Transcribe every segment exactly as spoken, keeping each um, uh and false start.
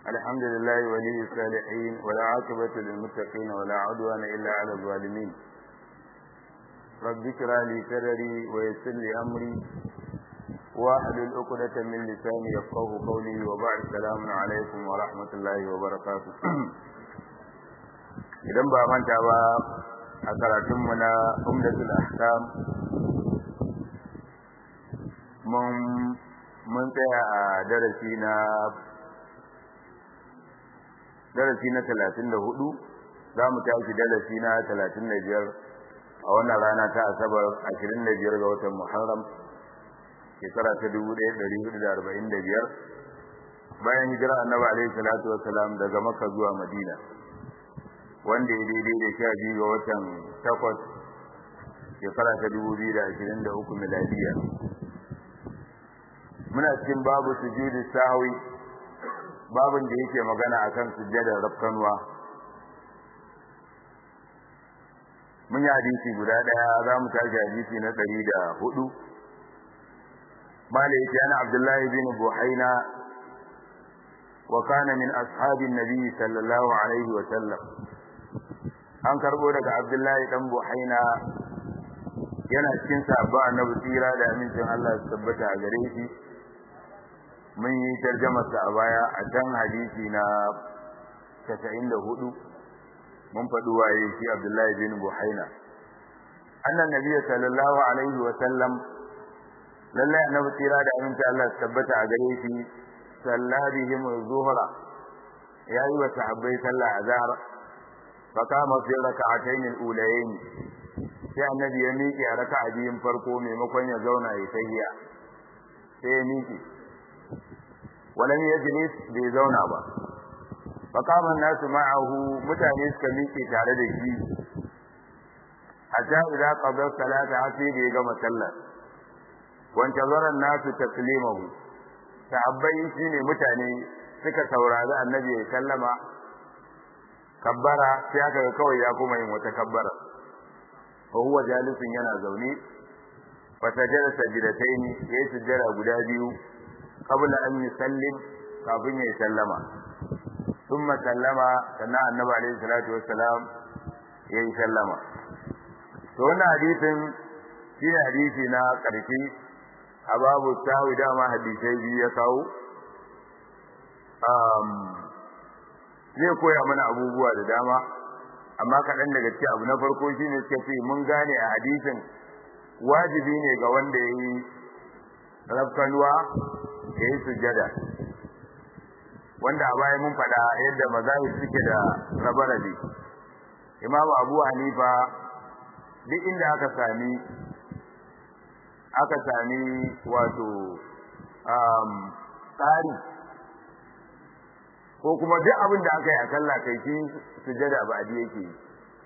الحمد لله ولي الصالحين ولا عاقبة للمتقين ولا عدوان إلا على الظالمين. رب اشرح لي صدري ويسر لي أمري واحلل عقدة من لساني يفقهوا قولي وبعد السلام عليكم ورحمة الله وبركاته. idan ba manta ba a karatunmu na umdatul ahkam mun mun tsaya a darasi na darasi na talatin da hudu zamu tashi darasi na talatin da biyar a wannan rana ta asabar ashirin da biyar ga watan Muharram shekara ta dubu ɗaya da ɗari hudu da arba'in da biyar bayan hijira Annabi alaihi salatu wassalam daga Makka zuwa Madina, wanda ya daidai da sha biyu ga watan takwas shekara ta dubu biyu da ashirin da uku miladiya. Muna cikin babu sujudi sahwi, babin da yake magana akan sujjadar rafkanwa. Mun yi hadisi guda daya, za mu tashi hadisi na ɗari da hudu. Mala yake ana Abdullahi bin Buhaina wa kana min ashabin nabi sallallahu alaihi wa sallam. An karbo daga Abdullahi dan Buhaina, yana cikin sahabba annabi tsira da amincin Allah su tabbata a gare shi. Mun yi tarjamarsa a baya a can hadisi na casa'in da hudu, mun faɗi waye shi Abdullahi bin Buhaina. Annan nabi sallallahu alaihi wa sallam, lallai annabi tsira da amincin Allah su tabbata a gare shi, salla bihim zuhra, yayi wa sahabbai sallah azhar. فقام في ركعتين الاوليين sai annabi ya miƙe a raka'a biyun farko maimakon ya zauna ya tahiya, sai ya miƙe walam yajlis, bai zauna ba. faqama an-nasu ma'ahu, mutane suka miƙe tare da shi hatta idza qada salata, sai da ya gama sallar. wanda zaran nasu taslimahu, sahabbai shine mutane suka saurari annabi ya sallama kabbara, sai aka ga kawai ya kuma yin wata kabbara. fa huwa jalisun, yana zaune. fa sajada sajdatayn, yayi sujjada guda biyu qabla an yusallim, kafin ya sallama. thumma sallama, sannan annabi alaihi salatu wassalam yayi sallama. to wannan hadisin shine hadisi na karfi a babu sawi, dama hadisai biyu ya kawo. um zai koya mana abubuwa da dama, amma kaɗan daga cikin abu na farko shine suka ce mun gane a hadisin wajibi ne ga wanda ya yi rafkanuwa ya yi sujjada, wanda a baya mun faɗa yadda mazahib suke da rabe-rabe. Imamu Abu Hanifa, duk inda aka sami aka sami wato tsari ko kuma duk abin da aka yi a sallah kai shi sujjada ba adi yake yi.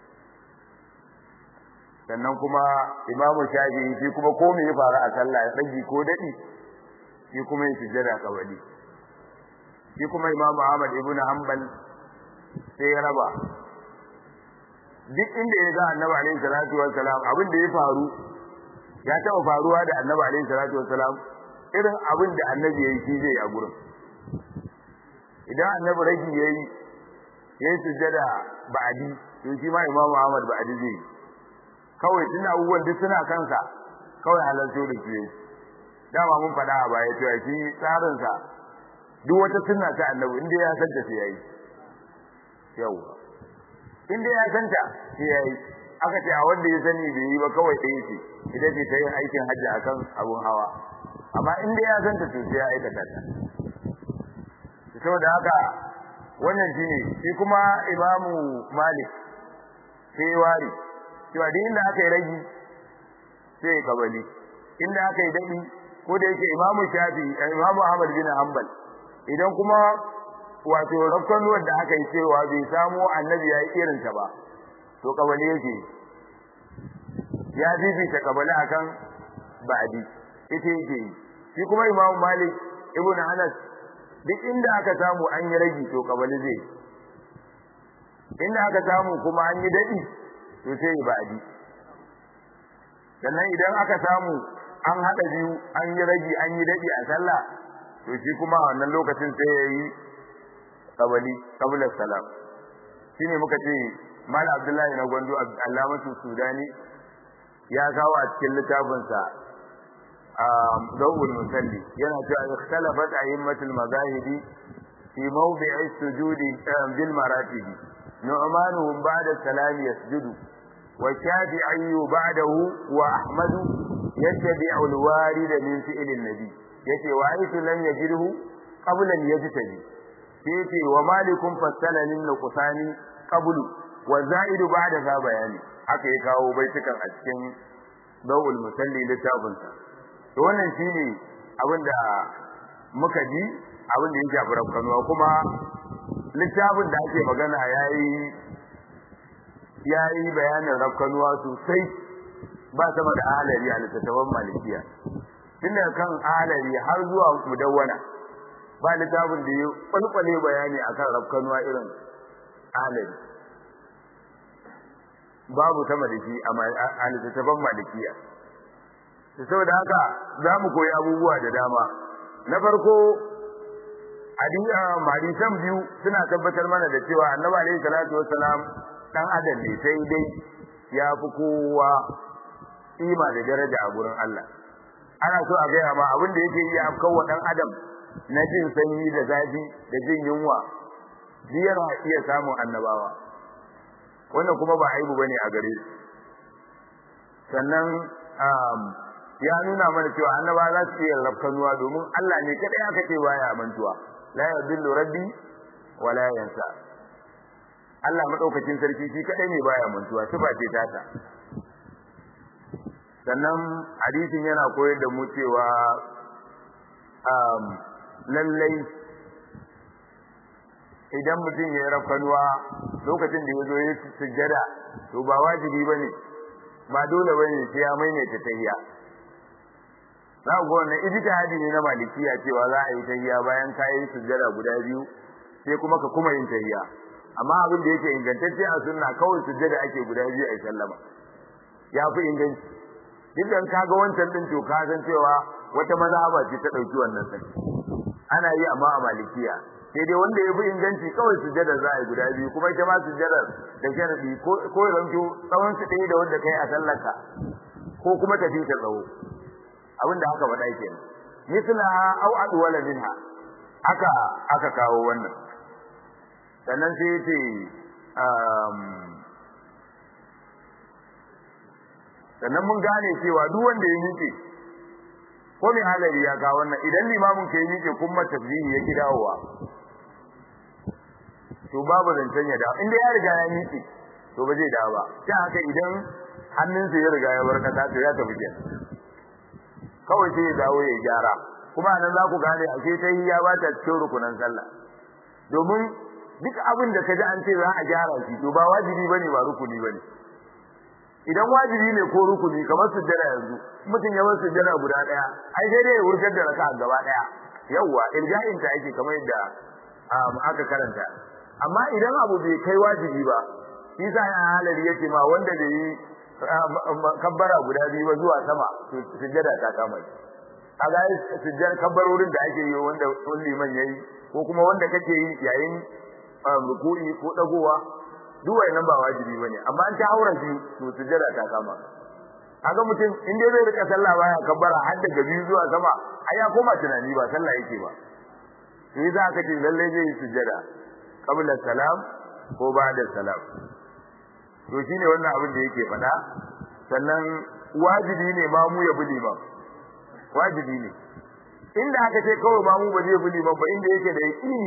sannan kuma Imamu Shafi'i shi kuma ko me ya faru a sallah ya dagi ko dadi, shi kuma ya sujjada kawai. shi kuma Imamu Ahmad ibn Hanbal sai ya raba, duk inda ya ga Annabi alaihi salatu wassalam abin da ya faru ya taɓa faruwa da Annabi alaihi salatu wassalam, irin abin da Annabi ya yi shi zai a gurin. idan annabi ragi yayi yayi sujjada ba'di, to shi ma Imam Ahmad ba'di zai kawai tun abubuwan duk suna kansa, kawai halarto da shi. dama mun faɗa a baya cewa shi tsarin sa duk wata sunna ta annabi inda ya san ta sai yayi. yau inda ya san ta sai yayi. aka ce a wanda ya sani bai yi ba kawai ɗaya ce, ita ce ta yin aikin hajji akan abun hawa, amma inda ya san ta to sai ya aikata ta. saboda haka wannan shine. shi kuma Imamu Malik sai wari cewa duk inda aka yi ragi sai ya kabali, inda aka yi dadi, ko da yake Imamu Shafi Imamu Ahmad bin Hanbal idan kuma wato rafkan wanda aka yi cewa bai samu annabi ya yi irin ta ba, to kabali yake, ya fifita kabali akan ba'di, ita yake. shi kuma Imamu Malik ibn Anas duk inda aka samu an yi ragi to kabali zai, inda aka samu kuma an yi dadi to sai ya ba'di. sannan idan aka samu an hada biyu, an yi ragi an yi dadi a sallah, to shi kuma wannan lokacin sai yayi qabli qabla salam shine muka ce Malam Abdullahi na Gondo Allamatu Sudani ya kawo a cikin littafinsa Dawul Musalli yana cewa ikhtalafat a'immatul mazahibi fi mawdi'i sujudi bil maratib nu'manuhum ba'da salam yasjudu wa shafi'i ba'dahu wa ahmad yattabi'u al-warid min fi'l an-nabi yace wa aitu lam yajidhu qabla al-yajtabi yace wa malikum fasala lin nuqsani qablu wa za'idu ba'da za bayani aka yi kawo baitukan a cikin Dawul Musalli littafinsa to wannan shine abinda muka ji abinda yake a farkanuwa kuma littafin da ake magana yayi yayi bayanin rafkanuwa sosai ba sama da ahlari a littafin malikiya tunda kan ahlari har zuwa mudawwana ba littafin da ya kulkule bayani akan rafkanuwa irin ahlari babu sama da shi a littafin malikiya saboda haka za mu koyi abubuwa da dama na farko hadisan biyu suna tabbatar mana da cewa annabi alaihi salatu wassalam dan adam ne sai dai ya fi kowa kima da daraja a gurin Allah ana so a gaya ma abin da yake iya afkawa dan adam na jin sanyi da zafi da jin yunwa biyar iya samun annabawa wannan kuma ba aibu bane a gare su sannan ya nuna mana cewa annaba za su iya rafkanuwa domin Allah ne kadai aka ce baya mantuwa la yadullu rabbi wala yansa Allah madaukakin sarki shi kadai ne baya mantuwa sifa ce tata sannan hadisin yana koyar da mu cewa um lallai idan mutum ya yi rafkanuwa lokacin da ya zo ya sujjada to ba wajibi bane ba dole bane sai ya maimaita tahiyya za ku wannan ijtihadi ne na malikiya cewa za a yi tahiyya bayan ka yi sujjada guda biyu sai kuma ka kuma yin tahiyya amma abin da yake ingantacce a sunna kawai sujjada ake guda biyu a sallama ya fi inganci idan ka ga wancan din to ka san cewa wata mazhaba ce ta dauki wannan sai ana yi amma a malikiya sai dai wanda ya fi inganci kawai sujjada za a yi guda biyu kuma ita ma sujjadar da sharadi ko ko ranto tsawon su ɗaya da wanda kai a sallarka ko kuma tafi ta tsawo abinda aka faɗa kenan mislaha aw adwala minha aka aka kawo wannan sannan sai yace um sannan mun gane cewa duk wanda ya miƙe ko mai halari ya ga wannan idan limamin ke miƙe kuma tafsiri yake dawowa to babu zancen ya dawo inda ya riga ya miƙe to ba zai dawo ba sai haka idan hannunsa ya riga ya barkata to ya tafi kenan kawai sai ya dawo ya gyara kuma nan za ku gane a ce sai ya bata cikin rukunan sallah domin duk abin da kaji an ce za a gyara shi to ba wajibi bane ba rukuni bane idan wajibi ne ko rukuni kamar sujjada yanzu mutum ya bar sujjada guda daya ai sai dai ya wurgar da raka'a gaba daya yawa irja'in ta ake kamar yadda aka karanta amma idan abu bai kai wajibi ba shi sa ya halari yace ma wanda bai yi kabbara guda biyu ba zuwa sama sujjada ta kama shi kaga sujjar kabbarorin da ake yi wanda liman yayi ko kuma wanda kake yi yayin ruku'i ko dagowa duk wannan ba wajibi bane amma an ta haura shi to sujjada ta kama kaga mutum in dai zai rika sallah baya kabbara har daga biyu zuwa sama ai ya koma tunani ba sallah yake ba sai za ka ce lalle zai yi sujjada qabla salam ko ba'da salam to shine wannan abin da yake faɗa sannan wajibi ne ma mu ya buli ba wajibi ne inda aka ce kawai ma mu ba zai buli ba inda yake da yaqini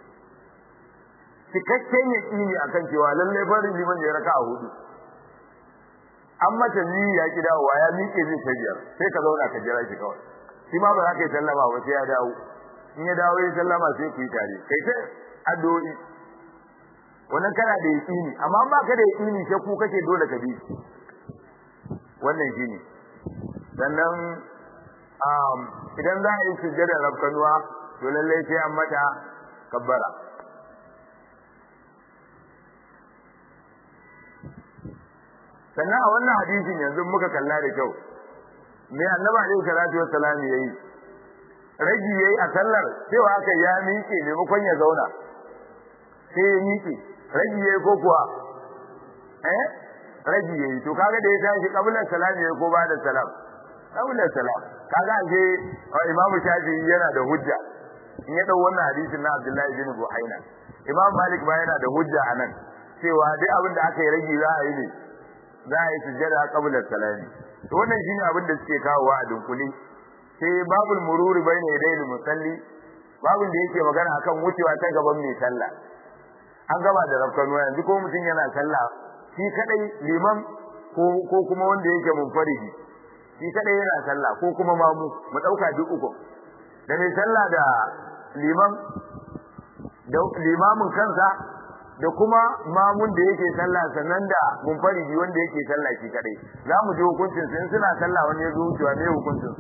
cikakken yaqini akan cewa lalle farin liman ya raka a hudu amma ta ni ya ki dawowa ya miƙe zai ta biyar sai ka zauna ka jira shi kawai shi ma ba za ka yi sallama ba sai ya dawo in ya dawo ya sallama sai ku yi tare kai sai addu'o'i wannan kana da yaqini amma ba ka da yaqini sai ku kake dole ka bi wannan shine sannan um idan za a yi sujjada rabkanuwa to lalle sai an mata kabbara sannan a wannan hadisin yanzu muka kalla da kyau me annabi alaihi salatu wassalam yayi ragi yayi a sallar cewa haka ya miƙe maimakon ya zauna sai ya miƙe ragi yayi ko kuwa eh ragi yayi to kaga da ya tashi qabla salam yayi ko ba da salam qabla salam kaga ake imamu shafi'i yana da hujja in ya dau wannan hadisin na Abdullahi bin Buhaina Imam Malik ba yana da hujja anan cewa duk abin da aka yi ragi za a yi ne za a yi sujjada qabla salami to wannan shine abin da suke kawowa a dunkuli sai babul mururi bayna yadayil musalli babun da yake magana akan wucewa ta gaban mai sallah an gaba da rafkanuwa yanzu ko mutum yana sallah shi kadai liman ko ko kuma wanda yake munfaridi shi kadai yana sallah ko kuma mamu mu dauka duk uku da mai sallah da liman da limamin kansa da kuma mamun da yake sallah sannan da munfaridi wanda yake sallah shi kadai za mu ji hukuncin sun suna sallah wani ya zo wucewa ne hukuncin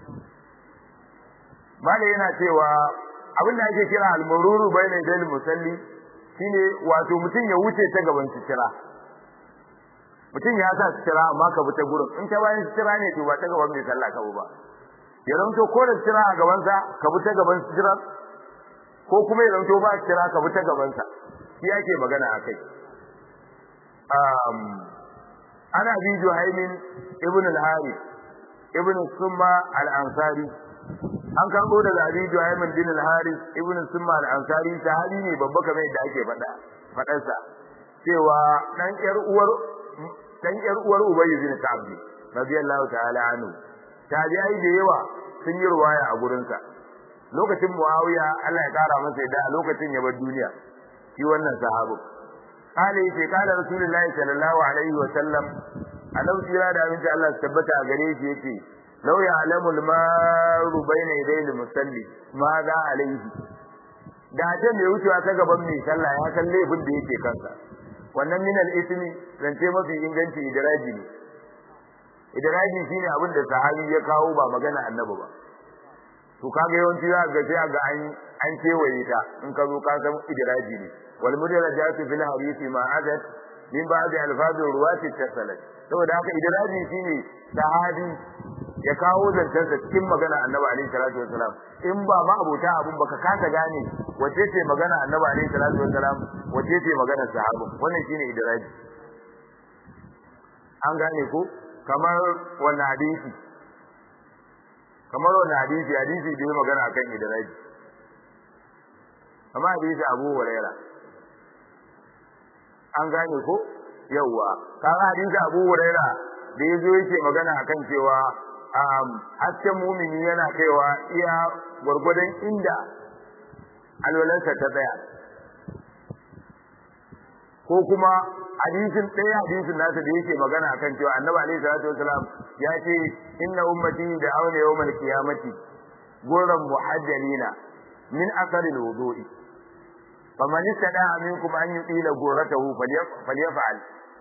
mala yana cewa abin da ake kira al-mururu bayna yadayil musalli shine wato mutum ya wuce ta gaban sitira mutum ya sa sitira amma ka bi ta gurin in ta bayan sitira ne to ba ta gaban mai sallah ka ba ya zanto ko da sitira a gaban sa ka bi ta gaban sitira ko kuma ya zanto ba sitira ka bi ta gaban sa shi yake magana akai um ana bi Juhaymin ibn al-Harith ibn Summa al-Ansari an karbo daga Abi Juhaymin bin al-Harith ibn Summa al-Ansari sahabi ne babba kamar yadda ake faɗa fadar sa cewa dan yar uwar dan yar uwar Ubay bin Ka'ab radiyallahu ta'ala anhu tabi'ai da yawa sun yi ruwaya a gurin sa lokacin Muawiya Allah ya kara masa yadda a lokacin ya bar duniya shi wannan sahabi kale yace kala Rasulullahi sallallahu alaihi wa sallam annabi tira da abinci Allah ya tabbata a gare shi yace law ya'lamul maru bayna yadayil musalli ma za alaihi da ta mai wucewa ta gaban mai sallah ya san laifin da yake kansa wannan minal ismi zance mafi inganci idraji ne idraji shine abin da sahabi ya kawo ba magana annabi ba to kaga yawanci za ga sai ga an an kewaye ta in ka zo ka san idraji ne wal mudarajatu fil hadisi ma adat min ba'd alfazur ruwati tasalat saboda haka idraji shine sahabi ya kawo zancensa cikin magana annabi alaihi salatu wasalam in ba ma abota abun baka kasa gane wace ce magana annabi alaihi salatu wasalam wace ce magana sahabi wannan shine idraji an gane ko kamar wannan hadisi kamar wannan hadisi hadisi da ya magana akan idraji amma hadisi Abu Hurairah an gane ko yawa kaga hadisi Abu Hurairah da yazo yake magana akan cewa um hasken mumini yana kaiwa iya gurgurdan inda alwalansa ta tsaya ko kuma hadisin ɗaya hadisin nasa da yake magana akan cewa annabi alaihi salatu wasalam ya ce inna ummati da auna yawmal qiyamati gurran muhajjalina min athari alwudu'i faman istada'a minkum an yutila gurratahu falyaf'al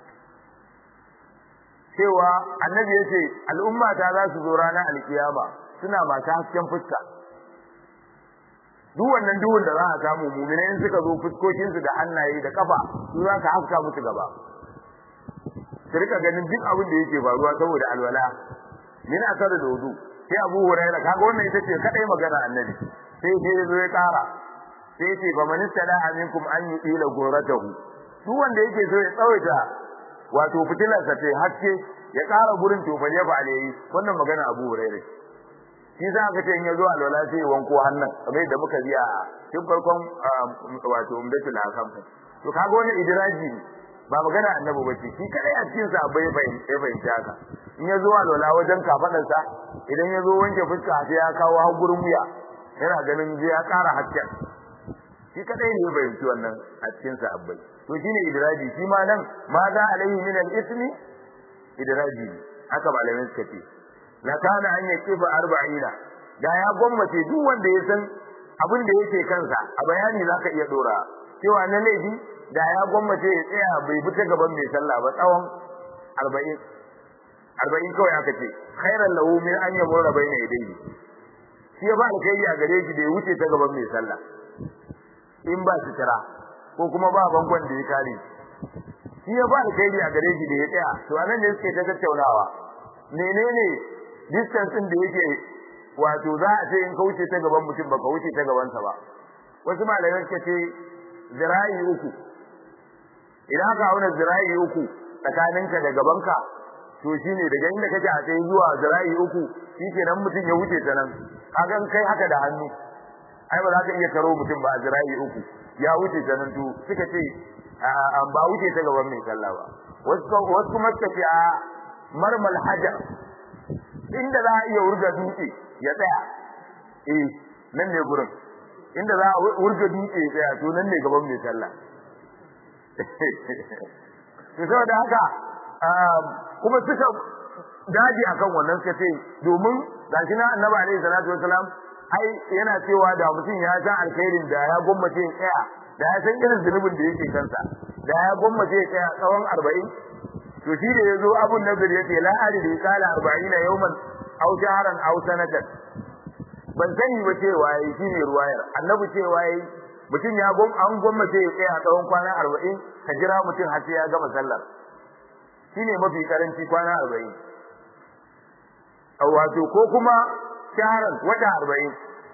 cewa annabi yace al'umma ta za su zo ranar alkiyama suna masu hasken fuska duk wannan duhun da za a samu mu'minai in suka zo fuskokin su da hannaye da kafa su za ka haska musu gaba su rika ganin duk abin da yake faruwa saboda alwala min asar da wudu sai Abu Hurairah kaga wannan ita ce kadai magana annabi sai sai zo ya kara sai ce fa man istala'a minkum an yutila gurratahu duk wanda yake so ya tsawaita wato fitilarsa ce haske ya ƙara gurin tofan ya bale yi wannan magana Abu Hurairah shi za ka ce in yazo alwala sai wanko hannun kamar da muka biya a cikin farkon wato umdatul hakam to kaga wannan idraji ne ba magana annabi bace shi kadai a cikin sa bai bai bai haka in yazo alwala wajen kafadar sa idan yazo wanke fuska sai ya kawo har gurin wuya yana ganin je ya ƙara hakken shi kadai ne bai yi wannan a cikin sa abbai to shine idraji shi ma nan ma za alaihi min al-ismi idraji haka malamin suka ce la kana an yakifa arba'ina da ya gwammace duk wanda ya san abin da yake kansa a bayani zaka iya dora cewa na laifi da ya gwammace ya tsaya bai fita gaban mai sallah ba tsawon arba'in arba'in kawai aka ce khairan lahu min an yamura bayna yadayhi shi ya ba alkhairi a gare shi da ya wuce ta gaban mai sallah in ba su tira ko kuma ba bangon da ya kare shi ya ba alkhairi a gare shi da ya tsaya to anan ne suke ta tattaunawa menene distance din da yake wato za a ce in ka wuce ta gaban mutum baka wuce ta gaban sa ba wasu malamai suka ce zira'i uku idan aka auna zira'i uku tsakaninka da gabanka to shine daga inda kake a tsaye zuwa zira'i uku shikenan mutum ya wuce ta nan kaga kai haka da hannu ai ba za ka iya taro mutum ba a zira'i uku ya wuce ta nan to suka ce an ba wuce ta gaban mai sallah ba wasu wasu kuma suka ce a marmal hajar inda za a iya wurga dutse ya tsaya eh nan ne gurin inda za a wurga dutse ya tsaya to nan ne gaban mai sallah to saboda haka kuma suka daji akan wannan suka ce domin gashi na annabi alaihi salatu wasalam ai yana cewa da mutum ya san alkhairin da ya gommace ya tsaya da ya san irin zunubin da yake kansa da ya gommace ya tsaya tsawon arba'in to shi da yazo abun nazar yace la adri qala arba'ina yawman aw shahran aw sanatan ban sani ba cewa yayi shine ruwayar annabi cewa yayi mutum ya gom an gommace ya tsaya tsawon kwana arba'in ka jira mutum har sai ya gama sallar shine mafi karanci kwana arba'in wato ko kuma shahran wata arba'in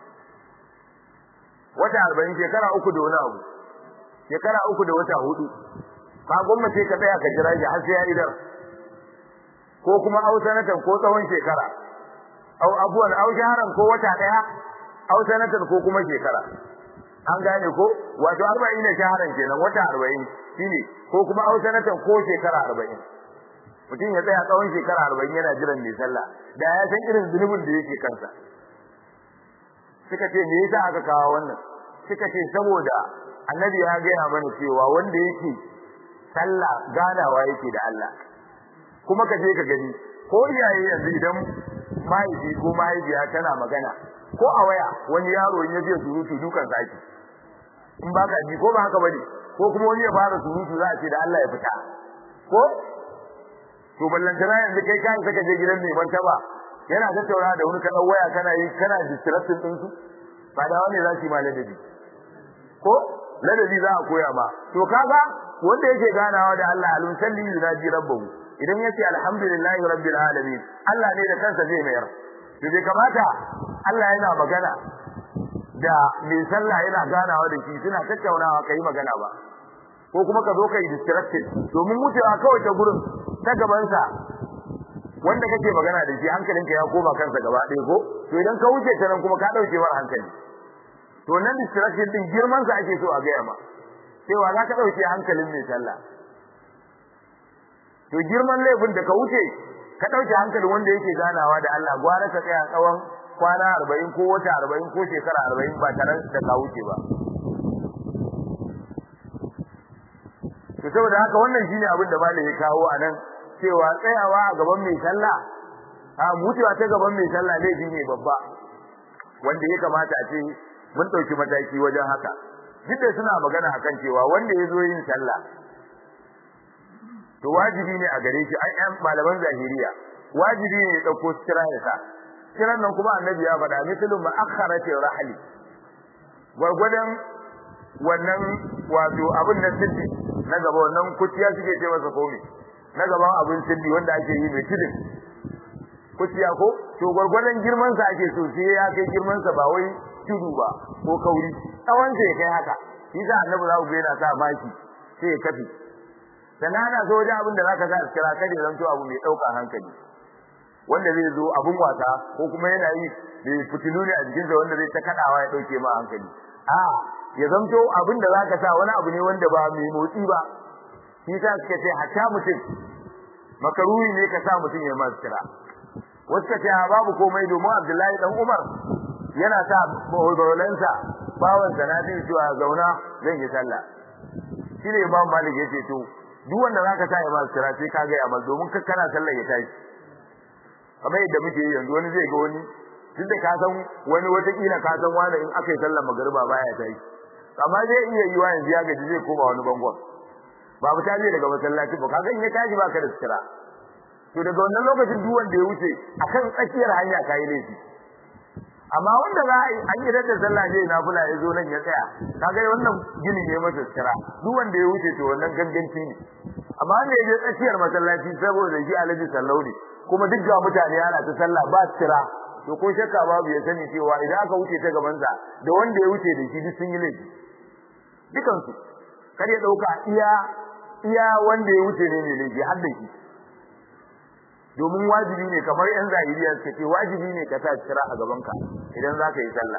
wata arba'in shekara uku da wani abu shekara uku da wata hudu ka gwamnati ka tsaya ka jira shi har sai ya idar ko kuma au sanatan ko tsawon shekara au abuwan au shahran ko wata daya au sanatan ko kuma shekara an gane ko wato arba'in shahran kenan wata arba'in shine ko kuma au sanatan ko shekara arba'in mutum ya tsaya tsawon shekara arba'in yana jiran mai sallah da ya san irin zunubin da yake kansa suka ce me yasa aka kawo wannan suka ce saboda annabi ya gaya mana cewa wanda yake sallah ganawa yake da Allah kuma ka je ka gani ko iyaye yanzu idan mahaifi ko mahaifiya tana magana ko a waya wani yaro in ya je surutu dukan saki in ba ka ji ko ba haka bane ko kuma wani ya fara surutu za a ce da Allah ya fita ko to ballantana yanzu kai kai saka je gidan mai martaba yana tattauna da wani kadan waya kana yi kana distracting din su ba da wani za shi ma ladabi ko ladabi za a koya ma to kaga wanda yake ganawa da Allah alun salli yunaji rabbahu idan yace alhamdulillahi rabbil alamin Allah ne da kansa zai mayar to bai kamata Allah yana magana da mai sallah yana ganawa da shi suna tattaunawa kai magana ba ko kuma ka zo kai distracted domin wucewa kawai ta gurin ta gaban sa wanda kake magana da shi hankalinka ya koma kansa gaba ɗaya ko to idan ka wuce ta nan kuma ka dauke war hankali to nan distraction din girman sa ake so a ga yamma cewa za ka dauke hankalin mai sallah to girman laifin da ka wuce ka dauke hankalin wanda yake ganawa da Allah gwara ka tsaya tsawon kwana arba'in ko wata arba'in ko shekara arba'in ba tare da ka wuce ba to saboda haka wannan shine abin da malai ya kawo anan cewa tsayawa a gaban mai sallah a mutuwa ta gaban mai sallah laifi ne babba wanda ya kamata a ce mun dauki mataki wajen haka duk da suna magana akan cewa wanda ya zo yin sallah to wajibi ne a gare shi ai ɗan malaman zahiriya wajibi ne ya dauko sira ya sa siran nan kuma annabi ya faɗa misalun ma akharati rahli gwargwadon wannan wato abin nan siddi na gaba wannan kuciya suke ce masa komai na gaban abin siddi wanda ake yi mai tidin kuciya ko to gwargwadon girman sa ake so sai ya kai girman sa ba wai tudu ba ko kauri tsawon sa ya kai haka shi da annabi za ku ga yana sa maki sai ya kafi sannan ana so wajen abin da zaka sa kira kada zanto abu mai dauka hankali wanda zai zo abun wasa ko kuma yana yi da fitilu ne a jikinsa wanda zai ta kadawa ya dauke ma hankali a ya zanto abin da zaka sa wani abu ne wanda ba mai motsi ba shi ta suka ce hatta mutum makaruhi ne ka sa mutum ya masu kira wasu ka ce babu komai domin Abdullahi dan Umar yana sa bawalansa bawan sanadi cewa zauna zan yi sallah shi ne Imam Malik yace to duk wanda zaka sa ya masu kira sai ka ga ya mal domin ka kana sallah ya tashi kamar yadda muke yi yanzu wani zai ga wani duk da ka san wani wata kila ka san wani in aka yi sallar magriba baya tashi amma zai iya yi wa yanzu ya gaji zai koma wani bangon babu ta je daga masallaci ba kaga in ya tashi baka da sira to daga wannan lokacin duk wanda ya wuce akan tsakiyar hanya kai laifi amma wanda za a yi an yi da sallah ne na fula ya zo nan ya tsaya kaga wannan gini ne masa sira duk wanda ya wuce to wannan ganganci ne amma wanda ya je tsakiyar masallaci saboda shi alaji sallau ne kuma duk ga mutane yana ta sallah ba sira to ko shakka babu ya sani cewa idan aka wuce ta gaban sa da wanda ya wuce da shi duk sun yi laifi dukan su kar ya dauka iya iya wanda ya wuce ne ne ke hadda shi domin wajibi ne kamar yan zahiriya suke ce wajibi ne ka sa sutura a gaban ka idan zaka yi sallah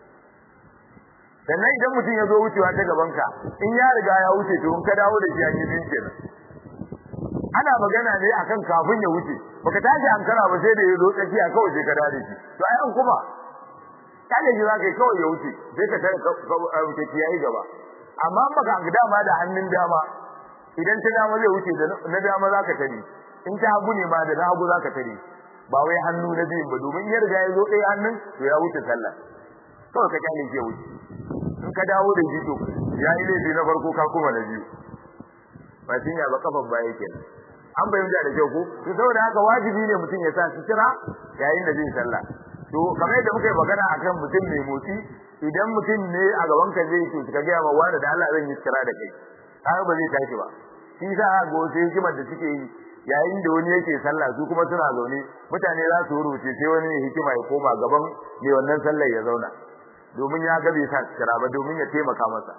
sannan idan mutum ya zo wucewa ta gaban ka in ya riga ya wuce to in ka dawo da shi an yi din kenan ana magana ne akan kafin ya wuce baka tashi ankara ba sai da ya zo tsakiya kawai sai ka dawo da shi to ai an kuma kaje ji zaka kawai ya wuce sai ka tare ka kiyaye gaba amma baka ga dama da hannun dama idan ta dama zai wuce da na dama zaka tare in ta hagu ne ma da na hagu zaka tare ba wai hannu na biyun ba domin ya riga ya zo ɗaya hannun to ya wuce sallah kawai ka kyale shi ya wuce in ka dawo da shi to ya yi laifi na farko ka kuma na biyu ba shi ya ba kafan baya kenan an bayyana da kyau ko to saboda haka wajibi ne mutum ya sa sutura yayin da zai sallah to kamar yadda muka yi magana akan mutum mai motsi idan mutum ne a gaban ka zai to ka ga ma wani da Allah zan yi sutura da kai har ba zai tashi ba shi sa ga wasu hikimar da suke yi yayin da wani yake sallah su kuma suna zaune mutane za su rubuce sai wani hikima ya koma gaban mai wannan sallar ya zauna domin ya ga bai sa sutura ba domin ya taimaka masa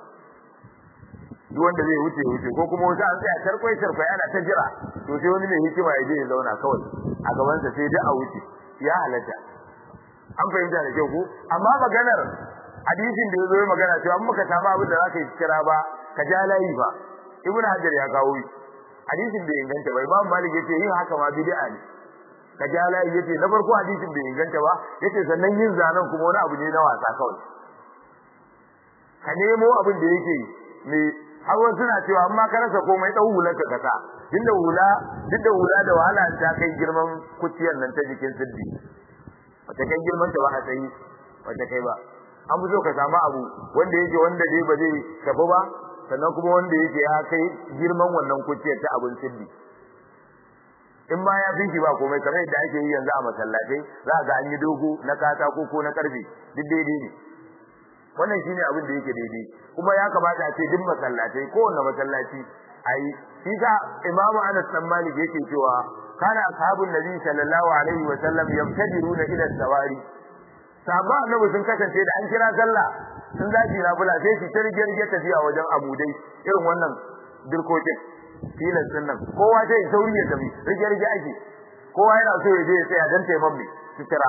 duk wanda zai wuce wuce ko kuma wasu an tsaya tarkwai tarkwai ana ta jira to sai wani mai hikima ya je ya zauna kawai a gaban sa sai dai a wuce ya halatta an fahimta da kyau ko amma maganar hadisin da yazo magana cewa amma ka samu abin da zaka yi kira ba ka ja layi ba ibnu hajar ya kawo hadisin bai inganta ba imam malik yace yin haka ma bid'a ne ka ja layi yace na farko hadisin bai inganta ba yace sannan yin zanen kuma wani abu ne na wasa kawai ka nemo abin da yake ne hawan suna cewa amma ka rasa komai dau hular ka kasa inda hula duk da hula da wahala ta kai girman kuciyar nan ta jikin siddi wata kai girman ta ba a tsayi wata kai ba an fi so ka samu abu wanda yake wanda dai ba zai tafi ba sannan kuma wanda yake ya kai girman wannan kuciyar ta abun siddi in ma ya finki ba komai kamar yadda ake yi yanzu a masallatai za ga an yi dogo na katako ko na karfe duk daidai ne wannan shine abin da yake daidai kuma ya kamata a ce duk masallatai ko wanne masallaci ai shi ka imamu Anas bin Malik yake cewa kana ashabun nabi sallallahu alaihi wa sallam yamtadiruna ila sawari sabba annabi sun kasance da an kira sallah sun zaji na bula sai su targe rige tafiya wajen abudai irin wannan dirkokin filan sunnan kowa sai sauri ya tafi rige rige ake kowa yana so ya je ya tsaya dan taimammi sutura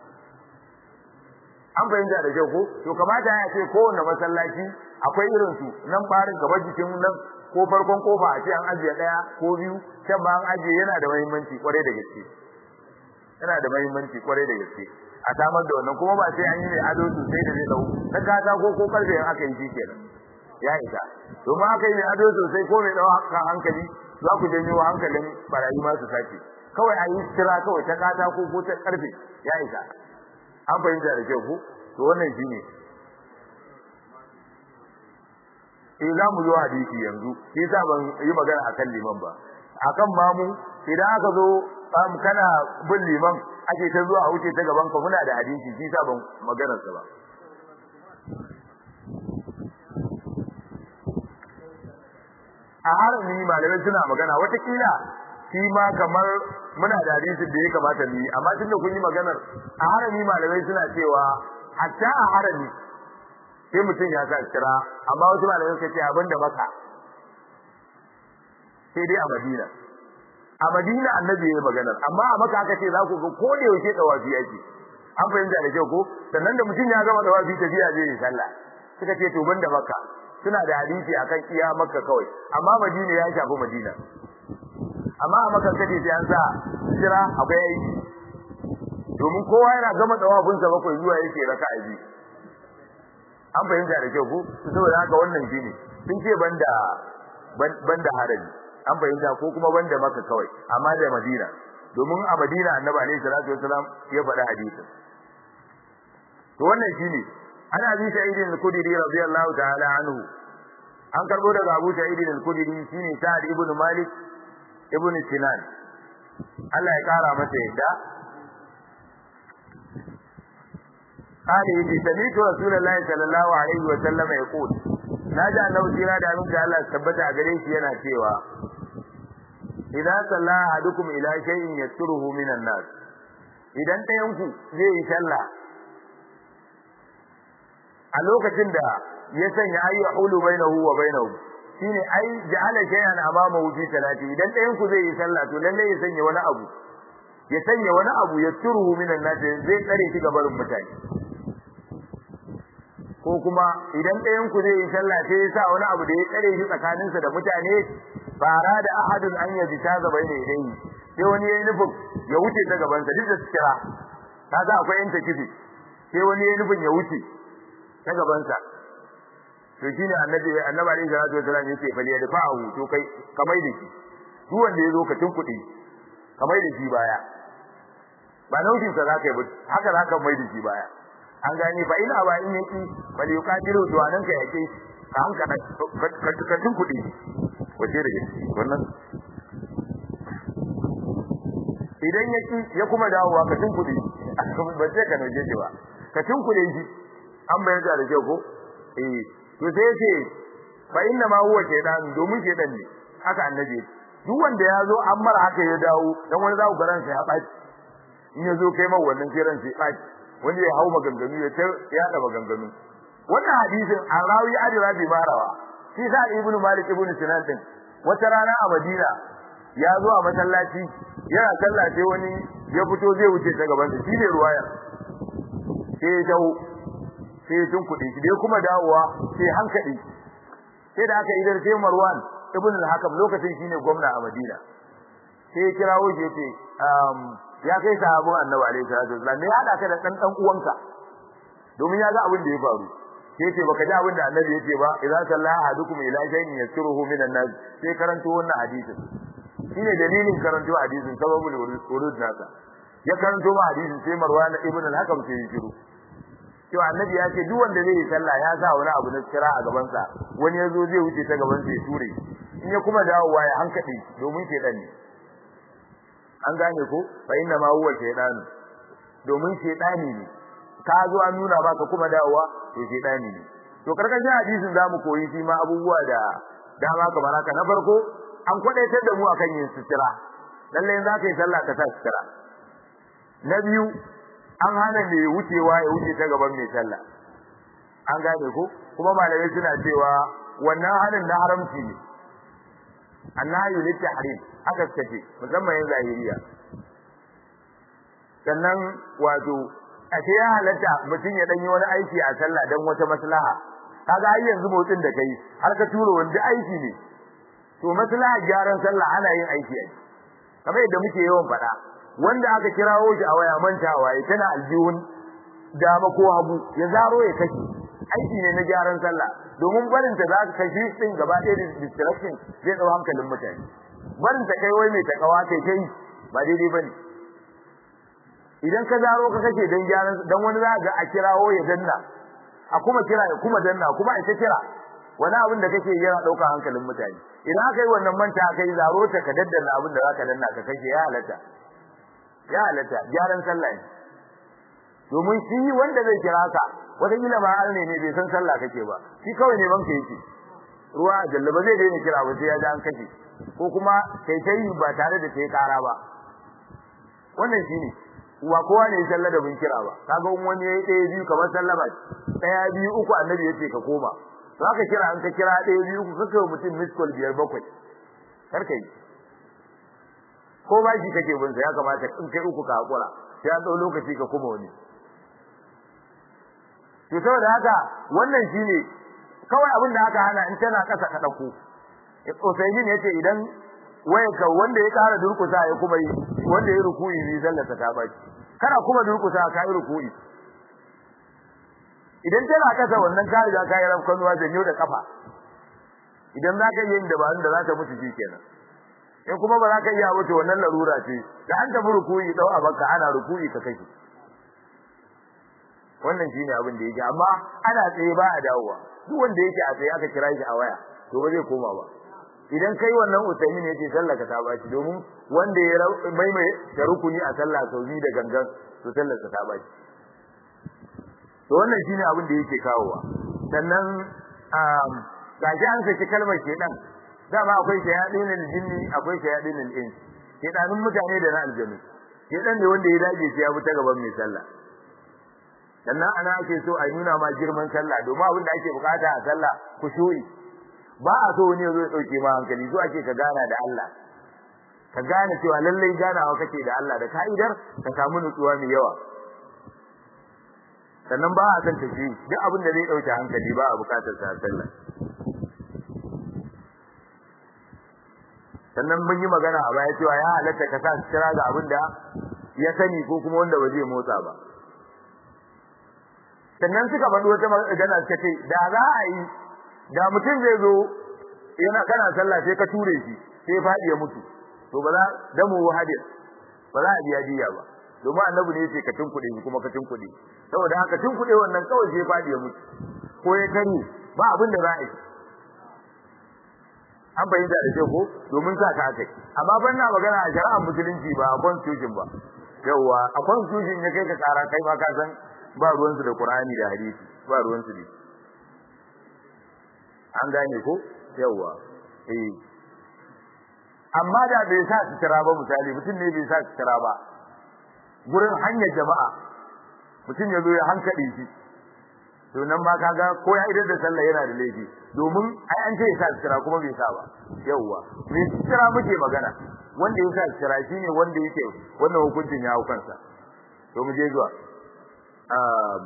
an bayyana da kyau ko to kamata ya ce kowanne masallaci akwai irin su nan farin gaba jikin nan ko farkon kofa a ce an ajiye daya ko biyu can ba an ajiye yana da muhimmanci kware da gaske yana da muhimmanci kware da gaske a samar da wannan kuma ba sai an yi mai ado sosai da zai dau na kata ko ko karfe in aka yi shi kenan ya isa domin aka yi mai ado sosai ko mai dau hankali za ku janyo hankalin barayi ma su sace kawai a yi tira kawai ta kata ko ko ta karfe ya isa an fahimta da kyau ko to wannan shine eh za mu zo hadisi yanzu shi yasa ban yi magana akan liman ba akan mamu idan aka zo am kana bin liman ake ta zuwa a wuce ta gaban ka muna da hadisi shi yasa ban maganar sa ba a harami malamai suna magana wata kila shi ma kamar muna da hadisin da ya kamata mu yi amma tunda kun yi maganar a harami malamai suna cewa hatta a harami sai mutum ya sa kira amma wasu malamai suka ce abinda maka sai dai a Madina a Madina annabi ya yi maganar amma a maka aka ce za ku ga ko da yake tawafi yake an fahimta da kyau ko sannan da mutum ya gama tawafi tafiya zai yi sallah suka ce to banda maka suna da hadisi akan iya makka kawai amma Madina ya shafi Madina amma a maka kace sai an sa jira akwai aiki domin kowa yana gama tawafin sa bakwai zuwa yake raka'a biyu an fahimta da kyau ko saboda haka wannan shine sun ce banda banda haraji an fahimta ko kuma banda maka kawai amma da Madina domin a Madina Annabi alaihi salatu wasalam ya faɗa hadisin to wannan shine ana bi Sa'id al-Khudri radiyallahu ta'ala anhu an karbo daga Abu Sa'id al-Khudri shine Sa'd ibn Malik ibn Sinan Allah ya kara masa yadda قال يجي سمعت رسول الله صلى الله عليه وسلم يقول ناجى أنه سيرا دعنون جاء الله ثبت أغريش ينا سيوا إذا صلى أحدكم إلى شيء يستره من الناس إذا أنت ينكو زي صلى a lokacin da ya sanya ayi hulu bainahu wa bainahu shine ai ja'ala shay'an amama wuji salati idan ɗayan ku zai yi sallah to lalle ya sanya wani abu ya sanya wani abu ya turuhu minan nas zai tsare shi gabarin mutane ko kuma idan ɗayan ku zai yi sallah sai ya sa wani abu da ya tsare shi tsakaninsa da mutane fara da ahadun an yaji ta gaba ne dai sai wani yayi nufin ya wuce ta gaban sa duk da kira kaga akwai yanta kifi sai wani yayi nufin ya wuce ta gaban sa to shine annabi annabi alaihi salatu wasallam yace fa ya dafa'u to kai kamar da shi duk wanda yazo ka tunkuɗe kamar da shi baya ba nauyin sa zaka yi ba haka zaka mai da shi baya an gane fa ina ba in yaki fa li yuqatilu to anan ka yake ka hanka ka tunkuɗe wace da wannan idan yaki ya kuma dawowa ka tunkuɗe ba sai ka nauje shi ba ka tunkuɗe shi an bayar da kyau ko eh to sai yace fa inna ma huwa shaytan domin shaytan ne haka annabi duk wanda ya zo an mara haka ya dawo dan wani za ku garan sai ya baci in ya zo kai ma wannan kiran sai baci wani ya hawo maganganu ya ta ya da maganganu wannan hadisin an rawi adira bi marawa shi sa ibnu malik ibnu sinan din wata rana a madina ya zo a masallaci yana sallah sai wani ya fito zai wuce ta gaban sa shi ne ruwaya sai ya dawo sai ya tunkuɗe shi dai kuma dawowa sai hankali sai da aka idar sai Marwan ibn al-Hakam lokacin shine gwamna a Madina sai ya kirawo shi yace um ya kai sahabban Annabi alaihi salatu wasallam ne hada ka da dan dan uwanka domin ya ga abin da ya faru sai yace baka ji abin da Annabi yace ba idza sallaha ahadukum ila shay'in yasiruhu min an-nas sai karanto wannan hadisin shine dalilin karanto hadisin sababul urud nasa ya karanto ma hadisin sai Marwan ibn al-Hakam sai ya shiru cewa annabi ya ce duk wanda zai yi sallah ya sa wani abu na kira a gaban sa wani yazo zai wuce ta gaban sa ya ture in ya kuma dawowa ya hankali domin shedan ne an gane ko fa inna ma huwa shedan domin shedani ne ka zo an nuna baka kuma dawowa to shedani ne to karkashin hadisin zamu koyi shi ma abubuwa da dama kamar haka na farko an kwadaitar da mu akan yin sutura lalle in zaka yi sallah ka sa sutura na biyu an hana ne wucewa ya wuce ta gaban mai sallah an gane ko kuma malamai suna cewa wannan hanin na haramci ne annahu litahrim aka kace musamman yin zahiriya sannan wato ashe ya halatta mutum ya danyi wani aiki a sallah dan wata maslaha kaga ai yanzu motsin da kai har ka turo wanda aiki ne to maslaha gyaran sallah ana yin aiki ai kamar yadda muke yawan faɗa wanda aka kirawo shi a waya mantawa ya tana aljihun dama ko hagu ya zaro ya kashi aiki ne na gyaran sallah domin barin ta zaka kashi din gaba ɗaya da distraction zai dau hankalin mutane barin ta kai wai mai takawa kai kai ba daidai bane idan ka zaro ka kace dan gyaran dan wani za ga a kirawo ya danna a kuma kira ya kuma danna kuma ai ta kira wani abin da kake yana dauka hankalin mutane idan aka yi wannan manta kai zaro ta ka daddana abin da zaka danna ka kace ya halatta ya halatta gyaran sallah ne domin shi wanda zai kira ka wata kila ba alne ne bai san sallah kake ba shi kawai ne banka yake ruwa jallaba zai daina kira ba sai ya ji an kace ko kuma kai tai ba tare da kai kara ba wannan shine wa kowa ne sallah da bin kira ba kaga wani yayi ɗaya biyu kamar sallah ba ɗaya biyu uku annabi yace ka koma to aka kira an ka kira ɗaya biyu uku kake mutum miss call biyar bakwai kar kai ko ba shi kake bin sa ya kamata in kai uku ka hakura sai an dau lokaci ka kuma wani to saboda haka wannan shine kawai abin da aka hana in tana kasa ka dauko Usaimin yace idan waye ka wanda ya kara durkusa ya kuma yi wanda ya ruku'i bi zallata ta baki kana kuma durkusa ka yi ruku'i idan tana kasa wannan ka riga ka yi rafkan ruwa da yau da kafa idan zaka yi inda ba inda zaka mutu kenan in kuma ba za ka iya wuce wannan larura ce da an tafi rukuyi dau abaka ana rukuyi ka kake wannan shine abin da yake amma ana tsaye ba a dawowa duk wanda yake a tsaye aka kira shi a waya to ba zai koma ba idan kai wannan usaimin yace sallah ka ta baci domin wanda ya maimai da rukuni a sallah sau biyu da gangan to sallar ka ta baci to wannan shine abin da yake kawowa sannan um gaji an saki kalmar shedan dama akwai shayadinul jinni akwai shayadinul ins shedanun mutane da na aljanu shedan ne wanda ya dage shi ya bi ta gaban mai sallah sannan ana ake so a nuna ma girman sallah domin abin da ake bukata a sallah kushu'i ba a so wani ya zo ya dauke ma hankali so ake ka gana da Allah ka gane cewa lallai ganawa kake da Allah da ka'idar ka samu nutsuwa mai yawa sannan ba a san tafi duk abin da zai dauke hankali ba a bukatar sa sallah sannan mun yi magana a baya cewa ya halatta ka sa kira ga abin da ya sani ko kuma wanda ba zai motsa ba sannan suka faɗi wata magana suka ce da za a yi da mutum zai zo yana kana sallah sai ka ture shi sai faɗi ya mutu to ba za da mu hadir ba za a biya diya ba domin annabi ne yace ka tunkuɗe shi kuma ka tunkuɗe saboda haka tunkuɗe wannan kawai sai faɗi ya mutu ko ya kare ba abin da za a yi an bayyana da shi ko domin sa ka kai amma ban na magana a shari'ar musulunci ba a constitution ba yawa a constitution ya kai ka kara kai ma ka san ba ruwan su da Qur'ani da hadisi ba ruwan su ne an gane ko yawa eh amma da bai sa sutura ba misali mutum ne bai sa sutura ba gurin hanyar jama'a mutum ya zo ya hankali shi to nan ma kaga ko ya idar da sallah yana da laifi domin ai an ce ya sa sutura kuma bai sa ba yawa mai sutura muke magana wanda ya sa sutura shine wanda yake wannan hukuncin ya hau kansa to mu je zuwa um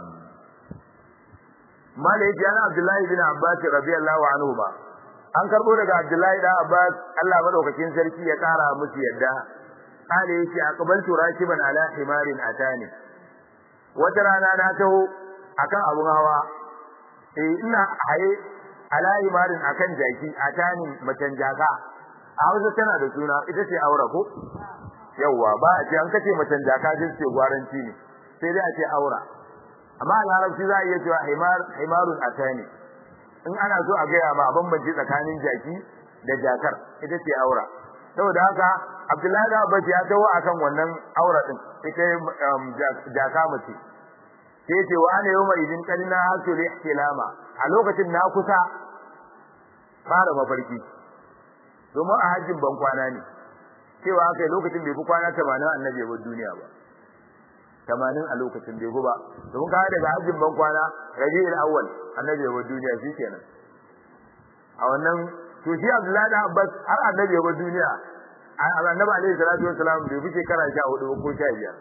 malai jana Abdullahi bin Abbas radiyallahu anhu ba an karbo daga Abdullahi da Abbas Allah madaukakin sarki ya kara musu yadda kale yace aqbaltu rakiban ala himarin atani wata rana na taho akan abun hawa eh ina haye ala himarin akan jaki atani macen jaka a Hausa tana da suna ita ce aura ko yawa ba a ce an kace macen jaka din ce gwaranci ne sai dai a ce aura amma a larabci za a iya cewa himar himarun atani in ana so a gaya ma bambanci tsakanin jaki da jakar ita ce aura saboda haka Abdullahi da Abbas ya dawo akan wannan aura din ita jaka mace sai ce wa ana yawma idin kalina hasul ihtilama a lokacin na kusa fara mafarki domin a hajjin ban kwana ne cewa kai lokacin bai fi kwana tamanin annabi ya bar duniya ba tamanin a lokacin bai ba domin ka daga hajjin ban kwana Rabiul Awwal annabi ya bar duniya shikenan a wannan to shi Abdullahi da Abbas har annabi ya bar duniya annabi alaihi salatu wassalam bai fi shekara sha hudu ko sha biyar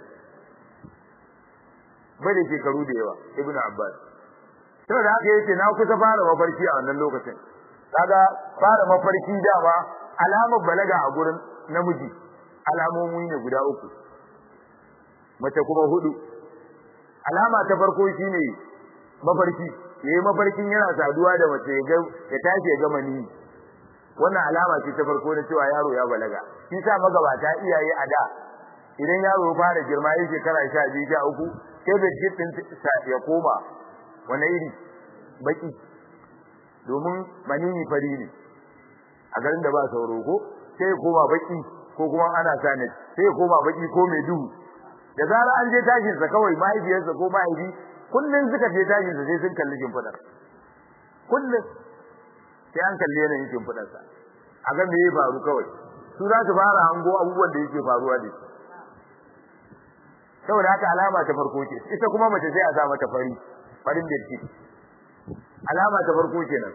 bai da shekaru da yawa Ibn Abbas saboda haka yake na kusa fara mafarki a wannan lokacin kaga fara mafarki dama alamar balaga a gurin namiji alamomi ne guda uku mace kuma hudu alama ta farko shine mafarki yayi mafarkin yana saduwa da mace ya ya tashi ya gama ni wannan alama ce ta farko na cewa yaro ya balaga shi sa magabata iyaye a da idan yaro ya fara girma yake shekara sha biyu sha uku sai da jikin ya koma wani iri baki domin manini fari ne a garin da ba sauro ko sai ya koma baki ko kuma ana sane sai ya koma baki ko mai duhu da zara an je tashin sa kawai mahaifiyarsa ko mahaifi kullun suka je tashin sa sai sun kalli kin fadar kullun sai an kalle yana yin fadar sa a ga me ya faru kawai su za su fara hango abubuwan da yake faruwa da shi saboda haka alama ta farko ce ita kuma mace sai a sa mata fari farin da shi alama ta farko kenan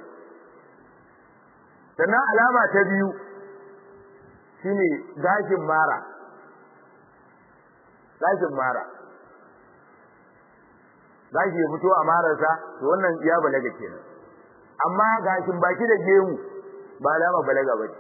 sannan alama ta biyu shine gashin mara gashin mara gashi ya fito a mararsa to wannan ya balaga kenan amma gashin baki da gemu ba alama balaga ba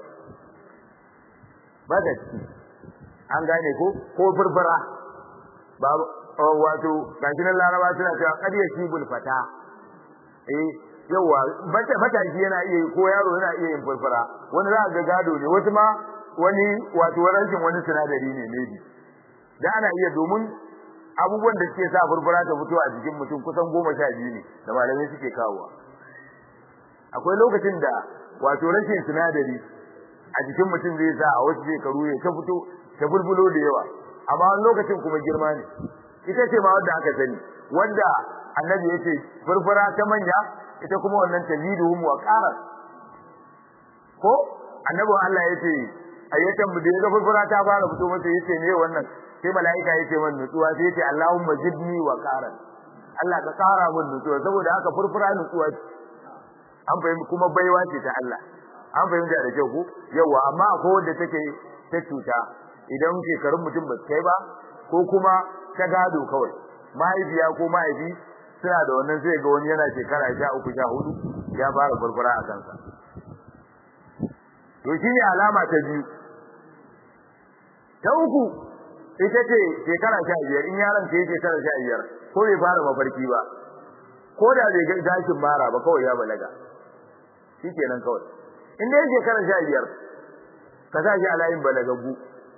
ba da an gane ko ko furfura ba wato gashi nan laraba suna cewa kadiya shibul fata eh yawa bata bata shi yana iya ko yaro yana iya yin furfura wani za ga gado ne wasu ma wani wato rashin wani sinadari ne maybe da ana iya domin abubuwan da suke sa furfura ta fito a jikin mutum kusan goma sha biyu ne da malamai suke kawowa akwai lokacin da wato rashin sinadari a jikin mutum zai sa a wasu shekaru ya ta fito ta bulbulo da yawa amma wani lokacin kuma girma ne ita ce ma wanda aka sani wanda annabi ya ce furfura ta manya ita kuma wannan taziduhum wa qarar ko annabi Allah ya ce ayyatan mu da ga furfura ta fara fito masa yace ne wannan sai malaika yace man nutsuwa sai yace Allahumma zidni wa qarar Allah ka kara mun nutsuwa saboda haka furfura nutsuwa an fahimta kuma baiwa ce ta Allah an fahimta da kyau ko yawa amma akwai wanda take ta cuta idan shekarun mutum ba kai ba ko kuma ta gado kawai mahaifiya ko mahaifi suna da wannan sai ga wani yana shekara sha uku sha hudu ya fara furfura a kansa to shine alama ta biyu ta uku ita ce shekara sha biyar in yaron ka yake shekara sha biyar ko bai fara mafarki ba ko da bai ga gashin mara ba kawai ya balaga shikenan kawai in dai shekara sha biyar ka sa shi a layin balagaggu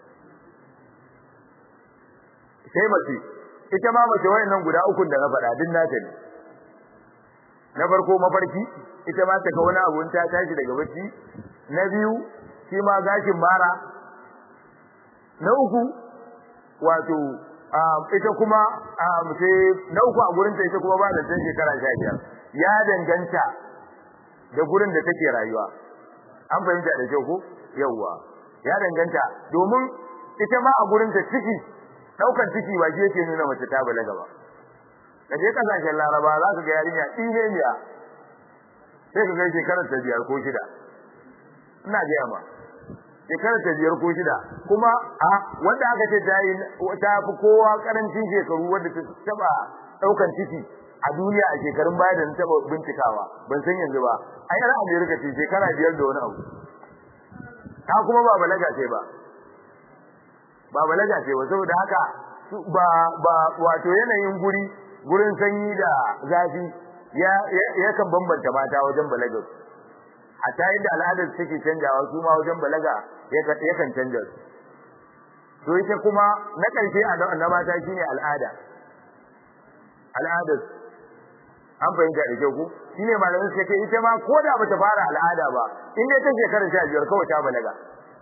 sai mace ita ma mace wayannan guda uku da na faɗa din nata ne na farko mafarki ita ma ta ga wani abu ta tashi daga bacci na biyu shi ma gashin mara na uku wato ita kuma sai na uku a gurin ta ita kuma ba da san shekara sha biyar ya danganta da gurin da take rayuwa an fahimta da kyau ko yawwa ya danganta domin ita ma a gurin ta ciki daukan ciki ba shi yake nuna mace ta balaga ba kaje kasashen Laraba za ka ga yarinya tsineniya sai ka ga shekarar ta biyar ko shida ina ga ma shekarar ta biyar ko shida kuma a wanda aka ce ta yi ta fi kowa karancin shekaru wanda ta taba daukan ciki a duniya a shekarun baya da na taba bincikawa ban san yanzu ba ai ran America ce shekara biyar da wani abu ta kuma ba balaga ce ba ba balaga ce ba saboda haka ba ba wato yanayin guri gurin sanyi da zafi ya yakan bambanta mata wajen balaga hatta yadda al'adar take canjawa su ma wajen balaga yakan canja to ita kuma na karshe a na mata shine al'ada al'adar an fahimta da kyau ku shine malamin suka ce ita ma ko da bata fara al'ada ba in dai ta shekara sha biyar kawai ta balaga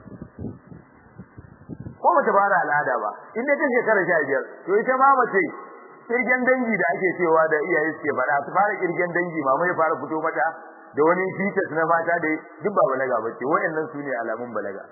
ko bata fara al'ada ba in dai ta shekara sha biyar to ita ma mace kirgen dangi da ake cewa da iyaye suke faɗa su fara kirgen dangi mama ya fara fito mata da wani features na mata da duk ba balaga bace wayannan su ne alamun balaga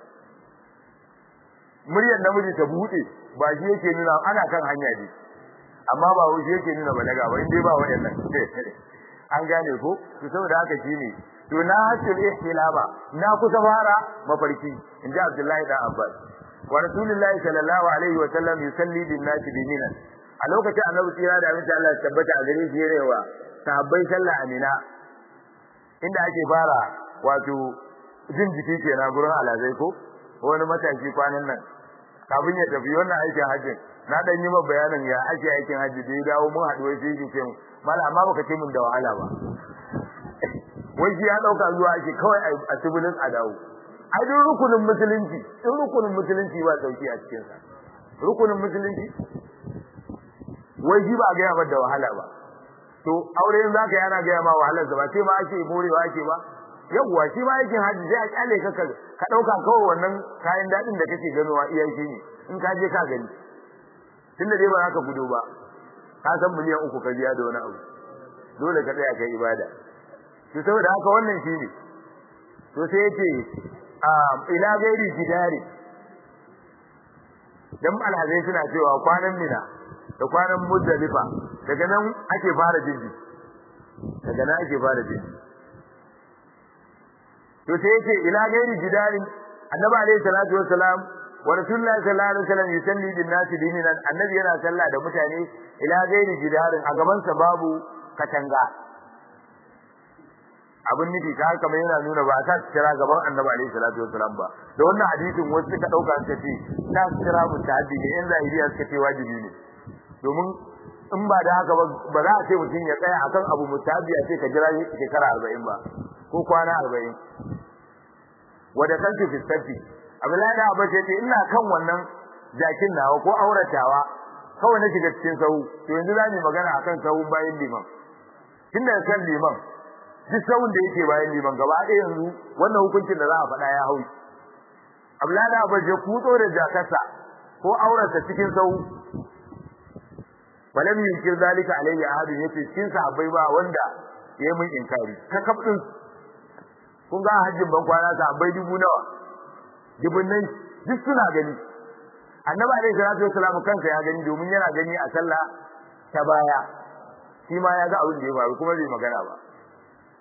muryar namiji ta buɗe ba shi yake nuna ana kan hanya ne amma ba wai yake nuna balaga ba in dai ba wayannan an gane ko to saboda haka shine to na hasil ihtilama na kusa fara mafarki inda Abdullahi da Abbas wa Rasulullahi sallallahu alaihi wa sallam yusalli bin nas bi Mina a lokacin Annabi tsira da amince Allah ya tabbata a gare shi yarewa sahabbai sallah amina inda ake fara wato jin jiki kenan gurin alazai ko wani mataki kwanan nan kafin ya tafi wannan aikin hajji na dan yi ma bayanin ya ake aikin hajji da ya dawo mun haɗu wai sai yake mu mala amma baka ce mun da wahala ba wai shi ya dauka zuwa ake kawai a tubulin a dawo ai duk rukunin musulunci duk rukunin musulunci ba sauki a cikin sa rukunin musulunci wai shi ba ga ya da wahala ba to aure in zaka yana ga ma wahalar sa ba sai ma ake morewa ake ba yawwa shi ma aikin haji sai a kyale ka ka dauka kawai wannan kayan dadin da kake ganowa iya shi ne in ka je ka gani tunda dai ba zaka gudo ba ka san miliyan uku ka biya da wani abu dole ka tsaya kai ibada to saboda haka wannan shi ne to sai yace ila gairi jidari dan alhazai suna cewa kwanan mina da kwanan muzdalifa daga nan ake fara jinji daga nan ake fara jinji to sai yake ila gairi jidarin annabi alayhi salatu wassalam wa rasulullahi sallallahu alaihi wasallam yusalli bin nasi dinan annabi yana sallah da mutane ila gairi jidarin a gaban sa babu katanga abin nufi ta haka mai yana nuna ba ta kira gaban annabi alayhi salatu wassalam ba da wannan hadisin wasu suka dauka suka ce ta kira mutahaddi ne in zahiriya suka ce wajibi ne domin in ba da haka ba za a ce mutum ya tsaya akan abu mutahabbi a ce ka jira shekara arba'in ba ko kwana arba'in wada kanti fi safi Abdullahi da Abbas yace ina kan wannan jakin nawa ko auratawa kawai na shiga cikin sahu to yanzu za mu magana akan sahun bayan liman tunda kan liman duk sahun da yake bayan liman gaba ɗaya yanzu wannan hukuncin da za a faɗa ya hauyi Abdullahi da Abbas ya kutso da jakarsa ko aurata cikin sahu balam yunkir zalika alayhi ahad yace cikin sahabbai ba wanda yayi mun inkari ka kabdin kun ga hajjin ban kwana sahabbai dubu nawa dubun nan duk suna gani annabi alayhi salatu wasallam kansa ya gani domin yana gani a sallah ta baya shi ma ya ga abin da ya faru kuma bai magana ba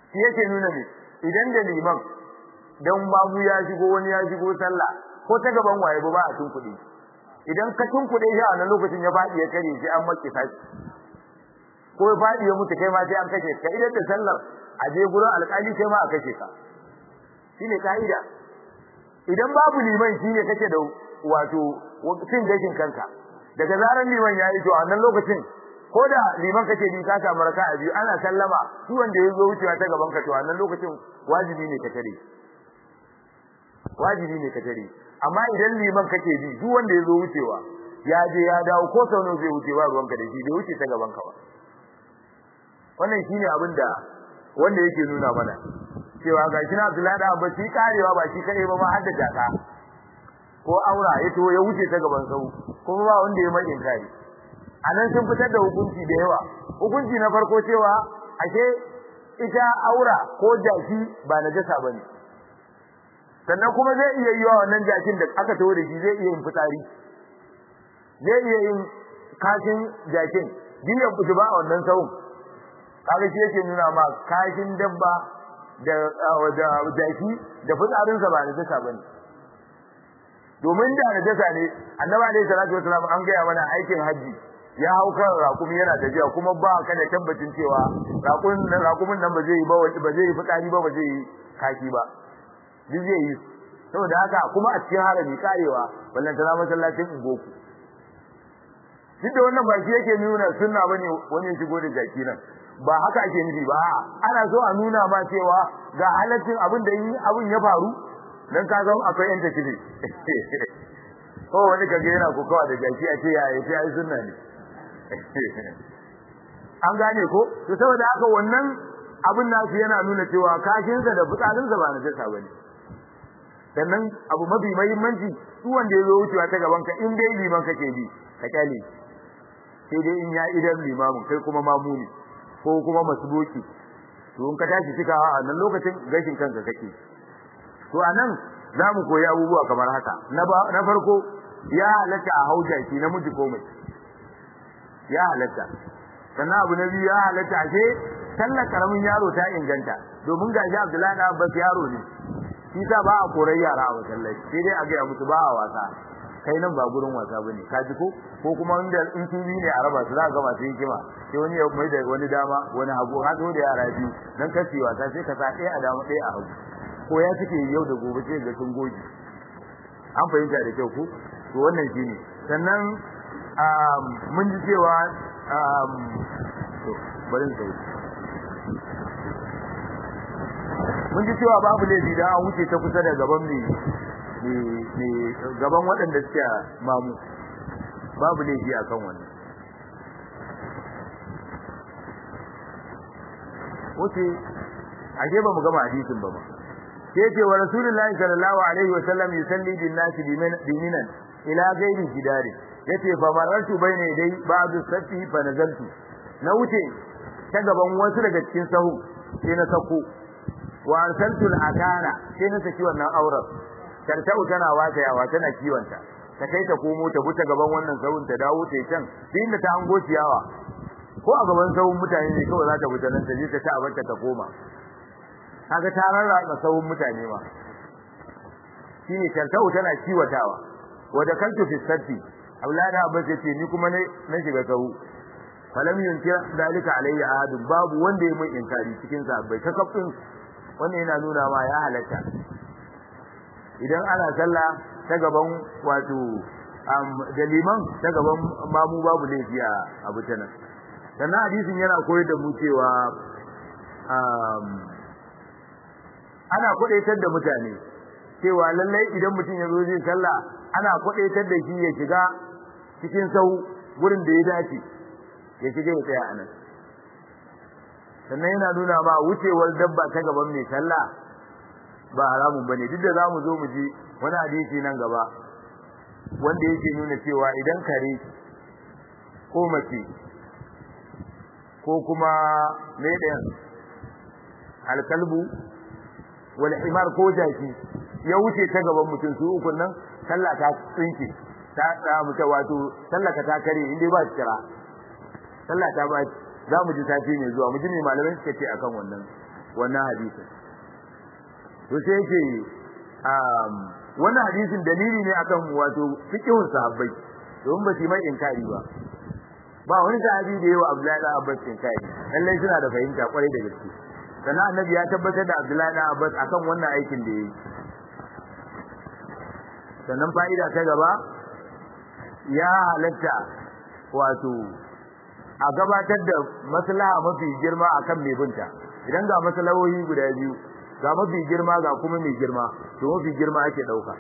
shi yake nuna ne idan da liman dan babu ya shigo wani ya shigo sallah ko ta gaban waye ba a tunkuɗe idan ka tunkuɗe shi a nan lokacin ya faɗi ya kare shi an maki tashi ko ya faɗi ya mutu kai ma sai an kashe ka idan da sallar a je gurin alƙali kai ma a kashe ka shine kaida idan babu liman shine kake da wato cin gashin kanka daga zaran liman yayi to a nan lokacin ko da liman kake bi ka samu raka'a biyu ana sallama shi wanda ya zo wucewa ta gaban ka to a nan lokacin wajibi ne ka tare wajibi ne ka tare amma idan liman kake bi duk wanda ya zo wucewa ya je ya dawo ko sau nawa zai wuce ba ruwanka da shi bai wuce ta gaban ka ba wannan shine abin da wanda yake nuna mana cewa ga shi na Abdullahi da Abbas shi karewa ba shi kare ba ma har da jaka ko aura ya to ya wuce ta gaban sau kuma ba wanda ya mai inkari anan sun fitar da hukunci da yawa hukunci na farko cewa ashe ita aura ko jaki ba najasa bane sannan kuma zai iya yiwa wannan jakin da aka tawo da shi zai iya yin fitsari zai iya yin kashin jakin biyan kutuba a wannan sawun kaga shi yake nuna ma kashin dabba da da jaki da fitsarin sa ba najasa bane domin da najasa ne annabi alaihi salatu wasallam an ga mana aikin haji ya hau kan rakumi yana tafiya kuma ba ka da tabbacin cewa rakumin rakumin nan ba zai yi ba ba zai yi fitsari ba ba zai yi kashi ba duk zai yi saboda haka kuma a cikin harami karewa wallan tana masallacin ugoku duk da wannan ba shi yake nuna sunna bane wani shigo da jaki nan ba haka ake nufi ba ana so a nuna ma cewa ga halaccin abin da yi abin ya faru dan ka ga akwai yan takibi ko wani kage yana kokawa da jaki a ce yayi sai ai sunna ne an gane ko to saboda haka wannan abin nasu yana nuna cewa kashinsa da fitsarinsa ba na jasa bane sannan abu mafi muhimmanci su wanda ya zo wucewa ta gaban ka in dai liman kake bi ka kyale sai dai in ya idan limamin kai kuma mamuni ko kuma masbuki to in ka tashi cikawa a nan lokacin gashin kanka kake to anan zamu koyi abubuwa kamar haka na na farko ya halatta a hauja shi namiji ko mace ya halatta sannan abu na biyu ya halatta ashe sallar karamin yaro ta inganta domin gashi Abdullahi da Abbas yaro ne shi ta ba a korai yara a masallaci sai dai a ga musu ba a wasa kai nan ba gurin wasa bane ka ji ko ko kuma inda in tubi ne a raba su za ga masu hikima sai wani ya mai da wani dama wani hagu har da yara biyu dan kasi wasa sai ka sa ɗaya a dama ɗaya a hagu ko ya suke yau da gobe sai ga sun goji an fahimta da kyau ko to wannan shine sannan mun ji cewa to bari sai mun ji cewa babu laifi da an wuce ta kusa da gaban ne ne gaban waɗanda suke mamu babu laifi akan wannan wuce ake ba mu gama hadisin ba ba sai ce wa rasulullahi sallallahu alaihi wa sallam yusalli bin nasi biminan ila ghairi jidari yace fa marartu bayna dai ba'du safi fa nazaltu na wuce ta gaban wasu daga cikin sahu sai na sako wa arsaltu al-akana sai na saki wannan aurar tartau tana wata yawa tana kiwanta ta kai ta komo ta buta gaban wannan sahun ta dawo ta can sai inda ta hango ciyawa ko a gaban sahun mutane ne kawai za ta buta nan ta je ta ta abarta ta koma kaga ta rarraba sahun mutane ma shine tartau tana kiwatawa wa da kantu fi satti aulada abbas yace ni kuma ne na shiga sahu falam yunkir dalika alayya ahad babu wanda ya mun inkari cikin sa bai ta kafin wannan yana nuna ma ya halatta idan ana sallah ta gaban wato da liman ta gaban mamu babu laifi a abu tana sannan hadisin yana koyar da mu cewa ana kwadaitar da mutane cewa lallai idan mutum ya zo zai sallah ana kwadaitar da shi ya shiga cikin sau gurin da ya dace ya shiga ya tsaya anan sannan yana nuna ma wucewar dabba ta gaban mai sallah ba haramun bane duk da zamu zo mu ji wani hadisi nan gaba wanda yake nuna cewa idan kare ko mace ko kuma me da alkalbu wal himar ko jaki ya wuce ta gaban mutum su uku nan sallah ta tsinke ta ta muta wato sallah ka ta kare inda ba kira sallah ta ba za mu ji tafi ne zuwa mu ji ne malamai suke ce akan wannan wannan hadisin to sai yake um wannan hadisin dalili ne akan wato fiqhun sahabbai don ba su mai inkari ba ba wani sahabi da yawa Abdullahi da Abbas inkari lalle suna da fahimta kwarai da gaske sannan annabi ya tabbatar da Abdullahi da Abbas akan wannan aikin da yayi sannan fa'ida ta gaba ya halatta wato a gabatar da maslaha mafi girma akan mai binta idan ga maslahohi guda biyu ga mafi girma ga kuma mai girma to mafi girma ake dauka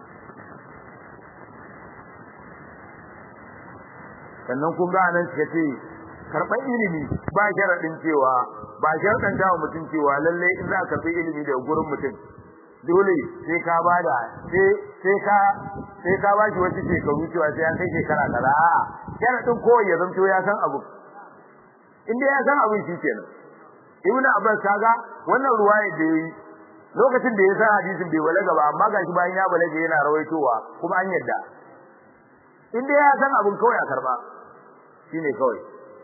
sannan kun ga nan suka ce karɓar ilimi ba sharadin cewa ba sharadin dawo mutum cewa lalle in za ka karɓi ilimi daga gurin mutum dole sai ka bada sai sai ka sai ka bashi wata shekaru cewa sai an kai shekara kaza a'a sharadin koyi ya zanto ya san abu inda ya san abin shi kenan ibnu abbas kaga wannan ruwaya da yi lokacin da ya san hadisin bai balaga ba amma gashi bayan ya balaga yana rawaitowa kuma an yadda inda ya san abin kawai a karba shine kawai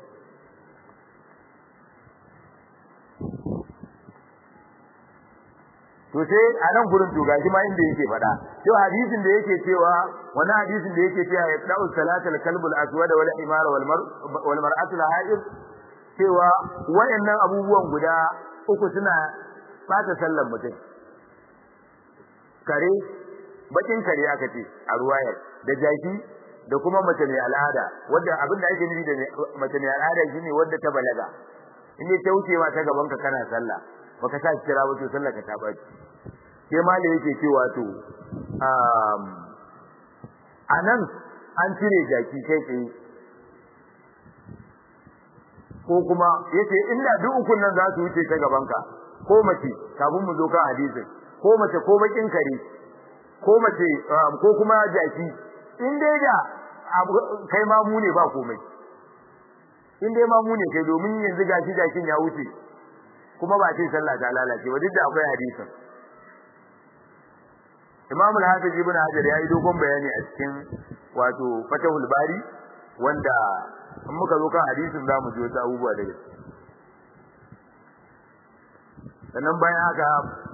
to sai a nan gurin to gashi ma inda yake faɗa to hadisin da yake cewa wannan hadisin da yake cewa yaqta'u salatal kalbul aswad wal himar wal mar wal mar'atu al ha'id cewa wayannan abubuwan guda uku suna fata sallar mutum kare bakin kare aka ce a ruwayar da jaki da kuma mace mai al'ada wanda abin da ake nufi da mace mai al'ada shine wanda ta balaga in ne ta wuce ma ta gaban ka kana sallah baka sa kira ba to sallar ka ta baci sai ma da yake cewa to um anan an cire jaki kai tsaye ko kuma yace inda duk ukun nan za su wuce ta gaban ka ko mace kafin mu zo kan hadisin ko mace ko bakin kare ko mace ko kuma jaki in dai da kai ma mu ne ba komai in dai ma mu ne kai domin yanzu gashi jakin ya wuce kuma ba sai sallah ta lalace ba duk da akwai hadisin Imam al-Hafiz Ibn Hajar ya yi dogon bayani a cikin wato Fathul Bari wanda in muka zo kan hadisin zamu ji wasu abubuwa daga sannan bayan haka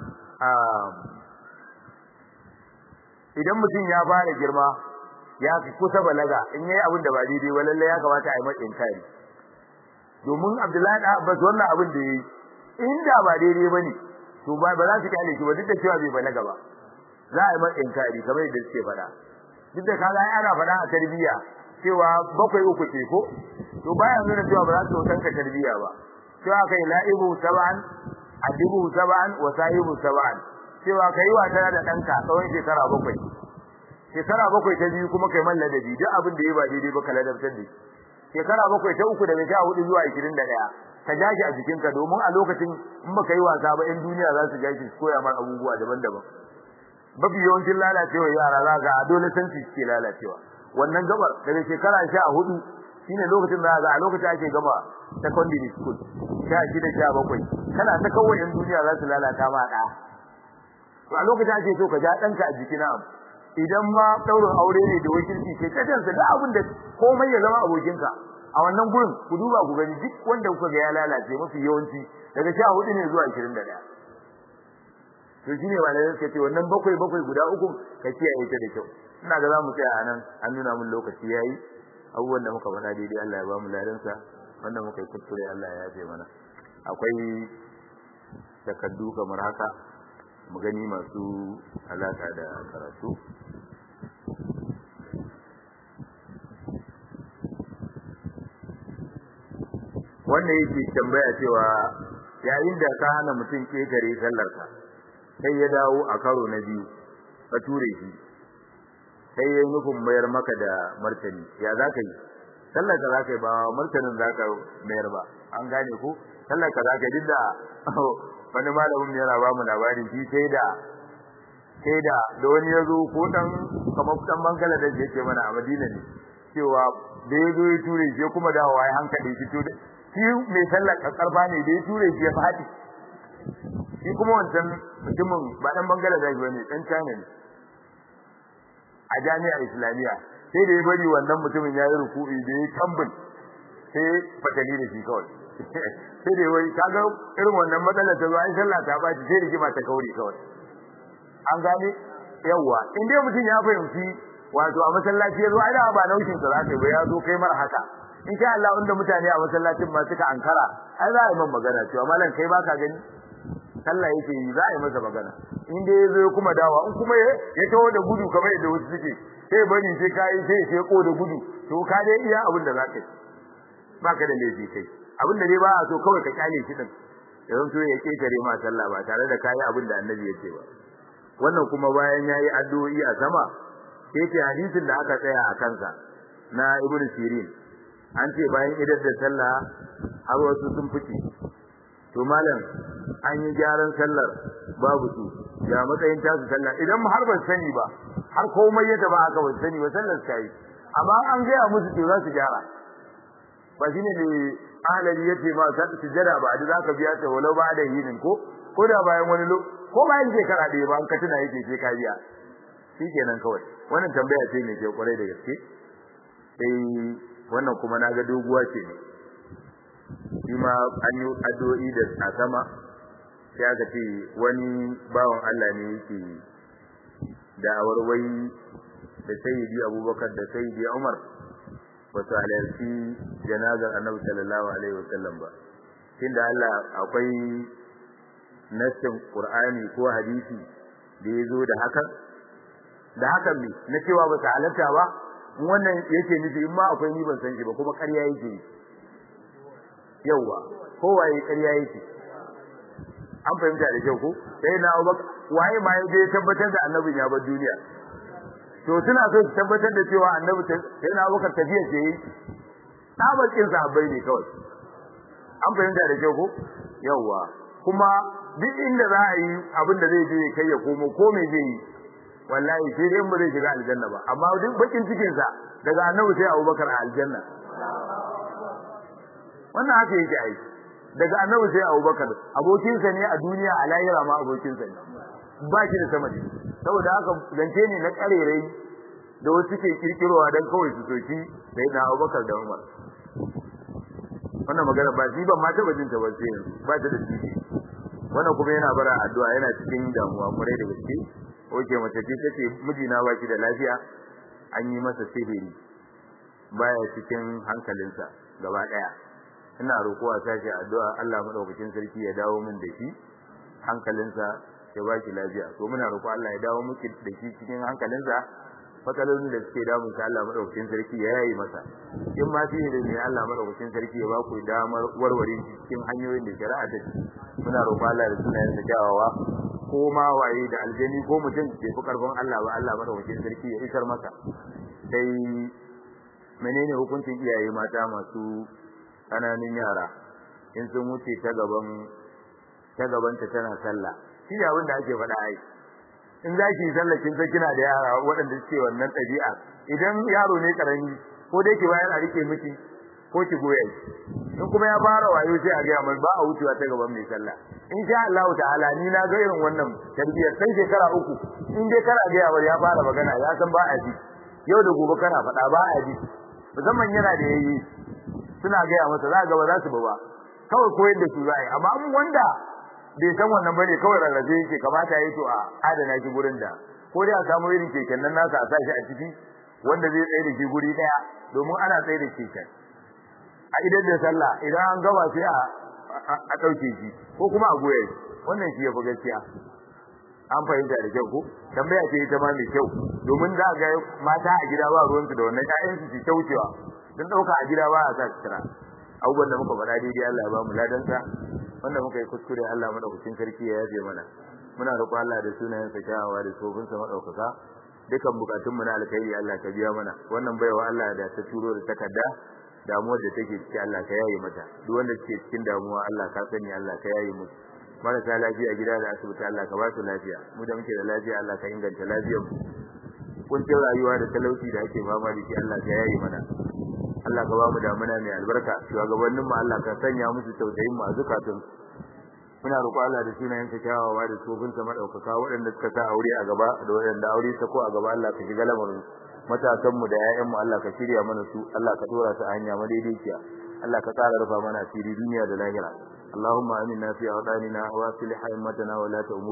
idan mutum ya fara girma ya kusa balaga in yayi abin da ba daidai ba lalle ya kamata a yi masa inkari domin Abdullahi da Abbas wannan abin da yayi inda ba daidai bane to ba ba za su kyale shi ba duk da cewa bai balaga ba za a yi masa inkari kamar yadda suke faɗa duk da kaga ai ana faɗa a tarbiyya cewa bakwai uku ce ko to bayan nuna cewa ba za su tanka tarbiyya ba cewa kai la'ibu sab'an adibu sab'an wa sahibu sab'an cewa kai wata da danka tsawon shekara bakwai shekara bakwai ta biyu kuma kai malla da duk abin da yayi ba daidai ba kala dabtar da shekara bakwai ta uku daga sha hudu zuwa ashirin da ɗaya ka jaji a jikinka domin a lokacin in baka yi wasa ba in duniya za su jaji su koya mar abubuwa daban-daban babu yawancin lalacewa yara za ga adolescence suke lalacewa wannan gabar daga shekara sha hudu shine lokacin da ga a lokacin ake gama secondary school sha shida sha bakwai kana ta kawai in duniya za su lalata ma da to a lokacin ake so ka ja danka a jikin abu idan ma daurin aure ne da wakilci ke kadansa da abin da komai ya zama abokinka a wannan gurin ku duba ku gani duk wanda kuka ga ya lalace mafi yawanci daga sha hudu ne zuwa ashirin da ɗaya to shine malamin suka ce wannan bakwai bakwai guda uku ka kiyaye ta da kyau ina ga zamu tsaya anan an nuna mun lokaci yayi abubuwan da muka faɗa daidai Allah ya ba mu ladan sa wanda muka yi kuskure Allah ya yafe mana akwai takaddu kamar haka mu gani masu alaka da karatu wanda yake tambaya cewa yayin da ka hana mutum kekare sallarsa sai ya dawo a karo na biyu ka ture shi sai yayin nufin mayar maka da martani ya zaka yi sallar ka zaka yi ba martanin zaka mayar ba an gane ko sallar ka zaka yi da wani malamin yana ba mu labari shi sai da sai da da wani yazo ko dan kamar dan bangala da yake mana a Madina ne cewa da yazo ya ture shi kuma dawowa ya hankali shi to shi mai sallar karba ne da ya ture shi ya fadi shi kuma wancan mutumin ba dan bangala da bane dan China ne a jami'ar Islamiyya sai da ya bari wannan mutumin ya yi ruku'i da ya tambul sai fatali da shi kawai sai dai wai kaga irin wannan matsalar ta zo ai sallah ta ba sai rigima ta kauri kawai an gane yawa in dai mutum ya fahimci wato a masallaci yazo ai da ba naushin sa zaka ba ya zo kai mar haka insha Allah inda mutane a masallacin ma suka ankara ai za a yi man magana cewa mallan kai baka gani sallah yake yi za a yi masa magana in dai yazo kuma dawa in kuma ya tawo da gudu kamar yadda wasu suke sai bari sai kai sai sai ko da gudu to ka dai iya abin da zaka yi baka da laifi kai abin da dai ba a so kawai ka kyale shi din yanzu to ya ketare ma sallah ba tare da kai abin da annabi ya ce ba wannan kuma bayan yayi addu'o'i a sama sai ce hadisin da aka tsaya a kansa na ibn sirin an ce bayan idar da sallah har wasu sun fice to malam an yi gyaran sallar babu su ya matsayin tasu sallah idan har ban sani ba har komai ya taba aka ban sani ba sallar ta yi amma an ga musu to za su gyara ba shine ne ahlali yace ma sai sujada ba da zaka biya ta walau ba da yinin ko ko da bayan wani lo ko bayan shekara da ba an ka tuna yake sai ka biya shikenan kawai wannan tambaya ce ne ke kwarai da gaske sai wannan kuma naga doguwa ce ne kuma an yi addu'o'i da a sama sai aka ce wani bawan Allah ne yake da awarwai da sayyidi Abubakar da sayyidi Umar ba su halarci janazar Annabi sallallahu alaihi wasallam ba tunda Allah akwai nassin Qur'ani ko hadisi da yazo da hakan da hakan ne na cewa ba su halarta ba wannan yake nufi in ma akwai ni ban san shi ba kuma ƙarya yake yawa kowaye ƙarya yake an fahimta da kyau ko sai na Abubakar waye ma yaje tabbatar da Annabi ya bar duniya to suna so su tabbatar da cewa Annabi sai na Abubakar tafiya ce yi tabakin sahabbai ne kawai an fahimta da kyau ko yawa kuma duk inda za a yi abin da zai je kai ya komo ko me zai yi wallahi sai dai mu zai shiga aljanna ba amma duk bakin cikin sa daga Annabi sai Abubakar a aljanna wannan haka yake ai daga Annabi sai Abubakar abokin sa ne a duniya a lahira ma abokin sa ne ba shi da sama ne saboda haka zance ne na karerai da wasu ke kirkirowa dan kawai su soki sai da Abubakar da Umar wannan magana ba shi ban ma taba jin ta ba sai ba ta da shi wannan kuma yana bara addu'a yana cikin damuwa kwarai da gaske oke mace ce tace mijina ba shi da lafiya an yi masa sihiri baya cikin hankalinsa gaba daya ina roƙo a sashi addu'a Allah madaukakin sarki ya dawo min da shi hankalinsa ya ba shi lafiya to muna roƙo Allah ya dawo miki da shi cikin hankalinsa fatalolin da suke damun sa Allah madaukakin sarki ya yayi masa in ma sihiri ne Allah madaukakin sarki ya ba ku damar warware shi cikin hanyoyin da shari'a ta ce muna roƙo Allah da sunayen sa kyawawa ko ma waye da aljani ko mutum ke fi karfin Allah ba Allah madaukakin sarki ya isar masa sai menene hukuncin iyaye mata masu kananin yara in sun wuce ta gaban ta gaban ta tana sallah shi ne abin da ake faɗa ai in zaki sallah kin san kina da yara waɗanda suke wannan ɗabi'a idan yaro ne karami ko dai ki bayar a rike miki ko ki goya shi in kuma ya fara wayo sai a ga mai ba a wucewa ta gaban mai sallah insha Allah ta'ala ni na ga irin wannan tarbiyar sai shekara uku in dai kana ga yawa ya fara magana ya san ba a ji yau da gobe kana faɗa ba a ji musamman yana da yayi suna ga masa za ga ba za su ba ba kawai koyar da su za a yi amma wanda bai san wannan bane kawai rarrafe yake kamata yayi to a adana shi gurin da ko dai a samu irin keken nan nasa a sa shi a ciki wanda zai tsaye da shi guri daya domin ana tsaye da keken a idan da sallah idan an gaba sai a a dauke shi ko kuma a goye shi wannan shi yafi gaskiya an fahimta da kyau ko tambaya ce ita ma mai kyau domin za ga mata a gida ba ruwansu da wannan ƴaƴan su su taucewa dan dauka a gida ba a sa sutura abubuwan da muka faɗa daidai Allah ya ba mu ladansa wanda muka yi kuskure Allah madaukakin sarki ya yafe mana muna roƙo Allah da sunayen sa kyawawa da tsofin sa madaukaka dukan bukatun mu na alkhairi Allah ka biya mana wannan baiwa Allah da ta turo da takarda damuwar da take ciki Allah ka yaye mata duk wanda ke cikin damuwa Allah ka sani Allah ka yaye musu marasa lafiya gida da asibiti Allah ka ba su lafiya mu da muke da lafiya Allah ka inganta lafiyar mu kuncin rayuwa da talauci da ake fama da shi Allah ka yaye mana Allah ka ba mu damuna mai albarka shugabannin mu Allah ka sanya musu tausayin mu a zakatun muna roƙo Allah da sunayen sa kyawawa da tsofin sa madaukaka waɗanda suka sa aure a gaba da waɗanda aure ta ko a gaba Allah ka shiga lamarin matasan mu da ƴaƴan mu Allah ka shirya mana su Allah ka dora su a hanya madaidaiciya Allah ka tsara rufa mana asiri duniya da lahira Allahumma aminna fi awdanina wa aslih haymatana wa la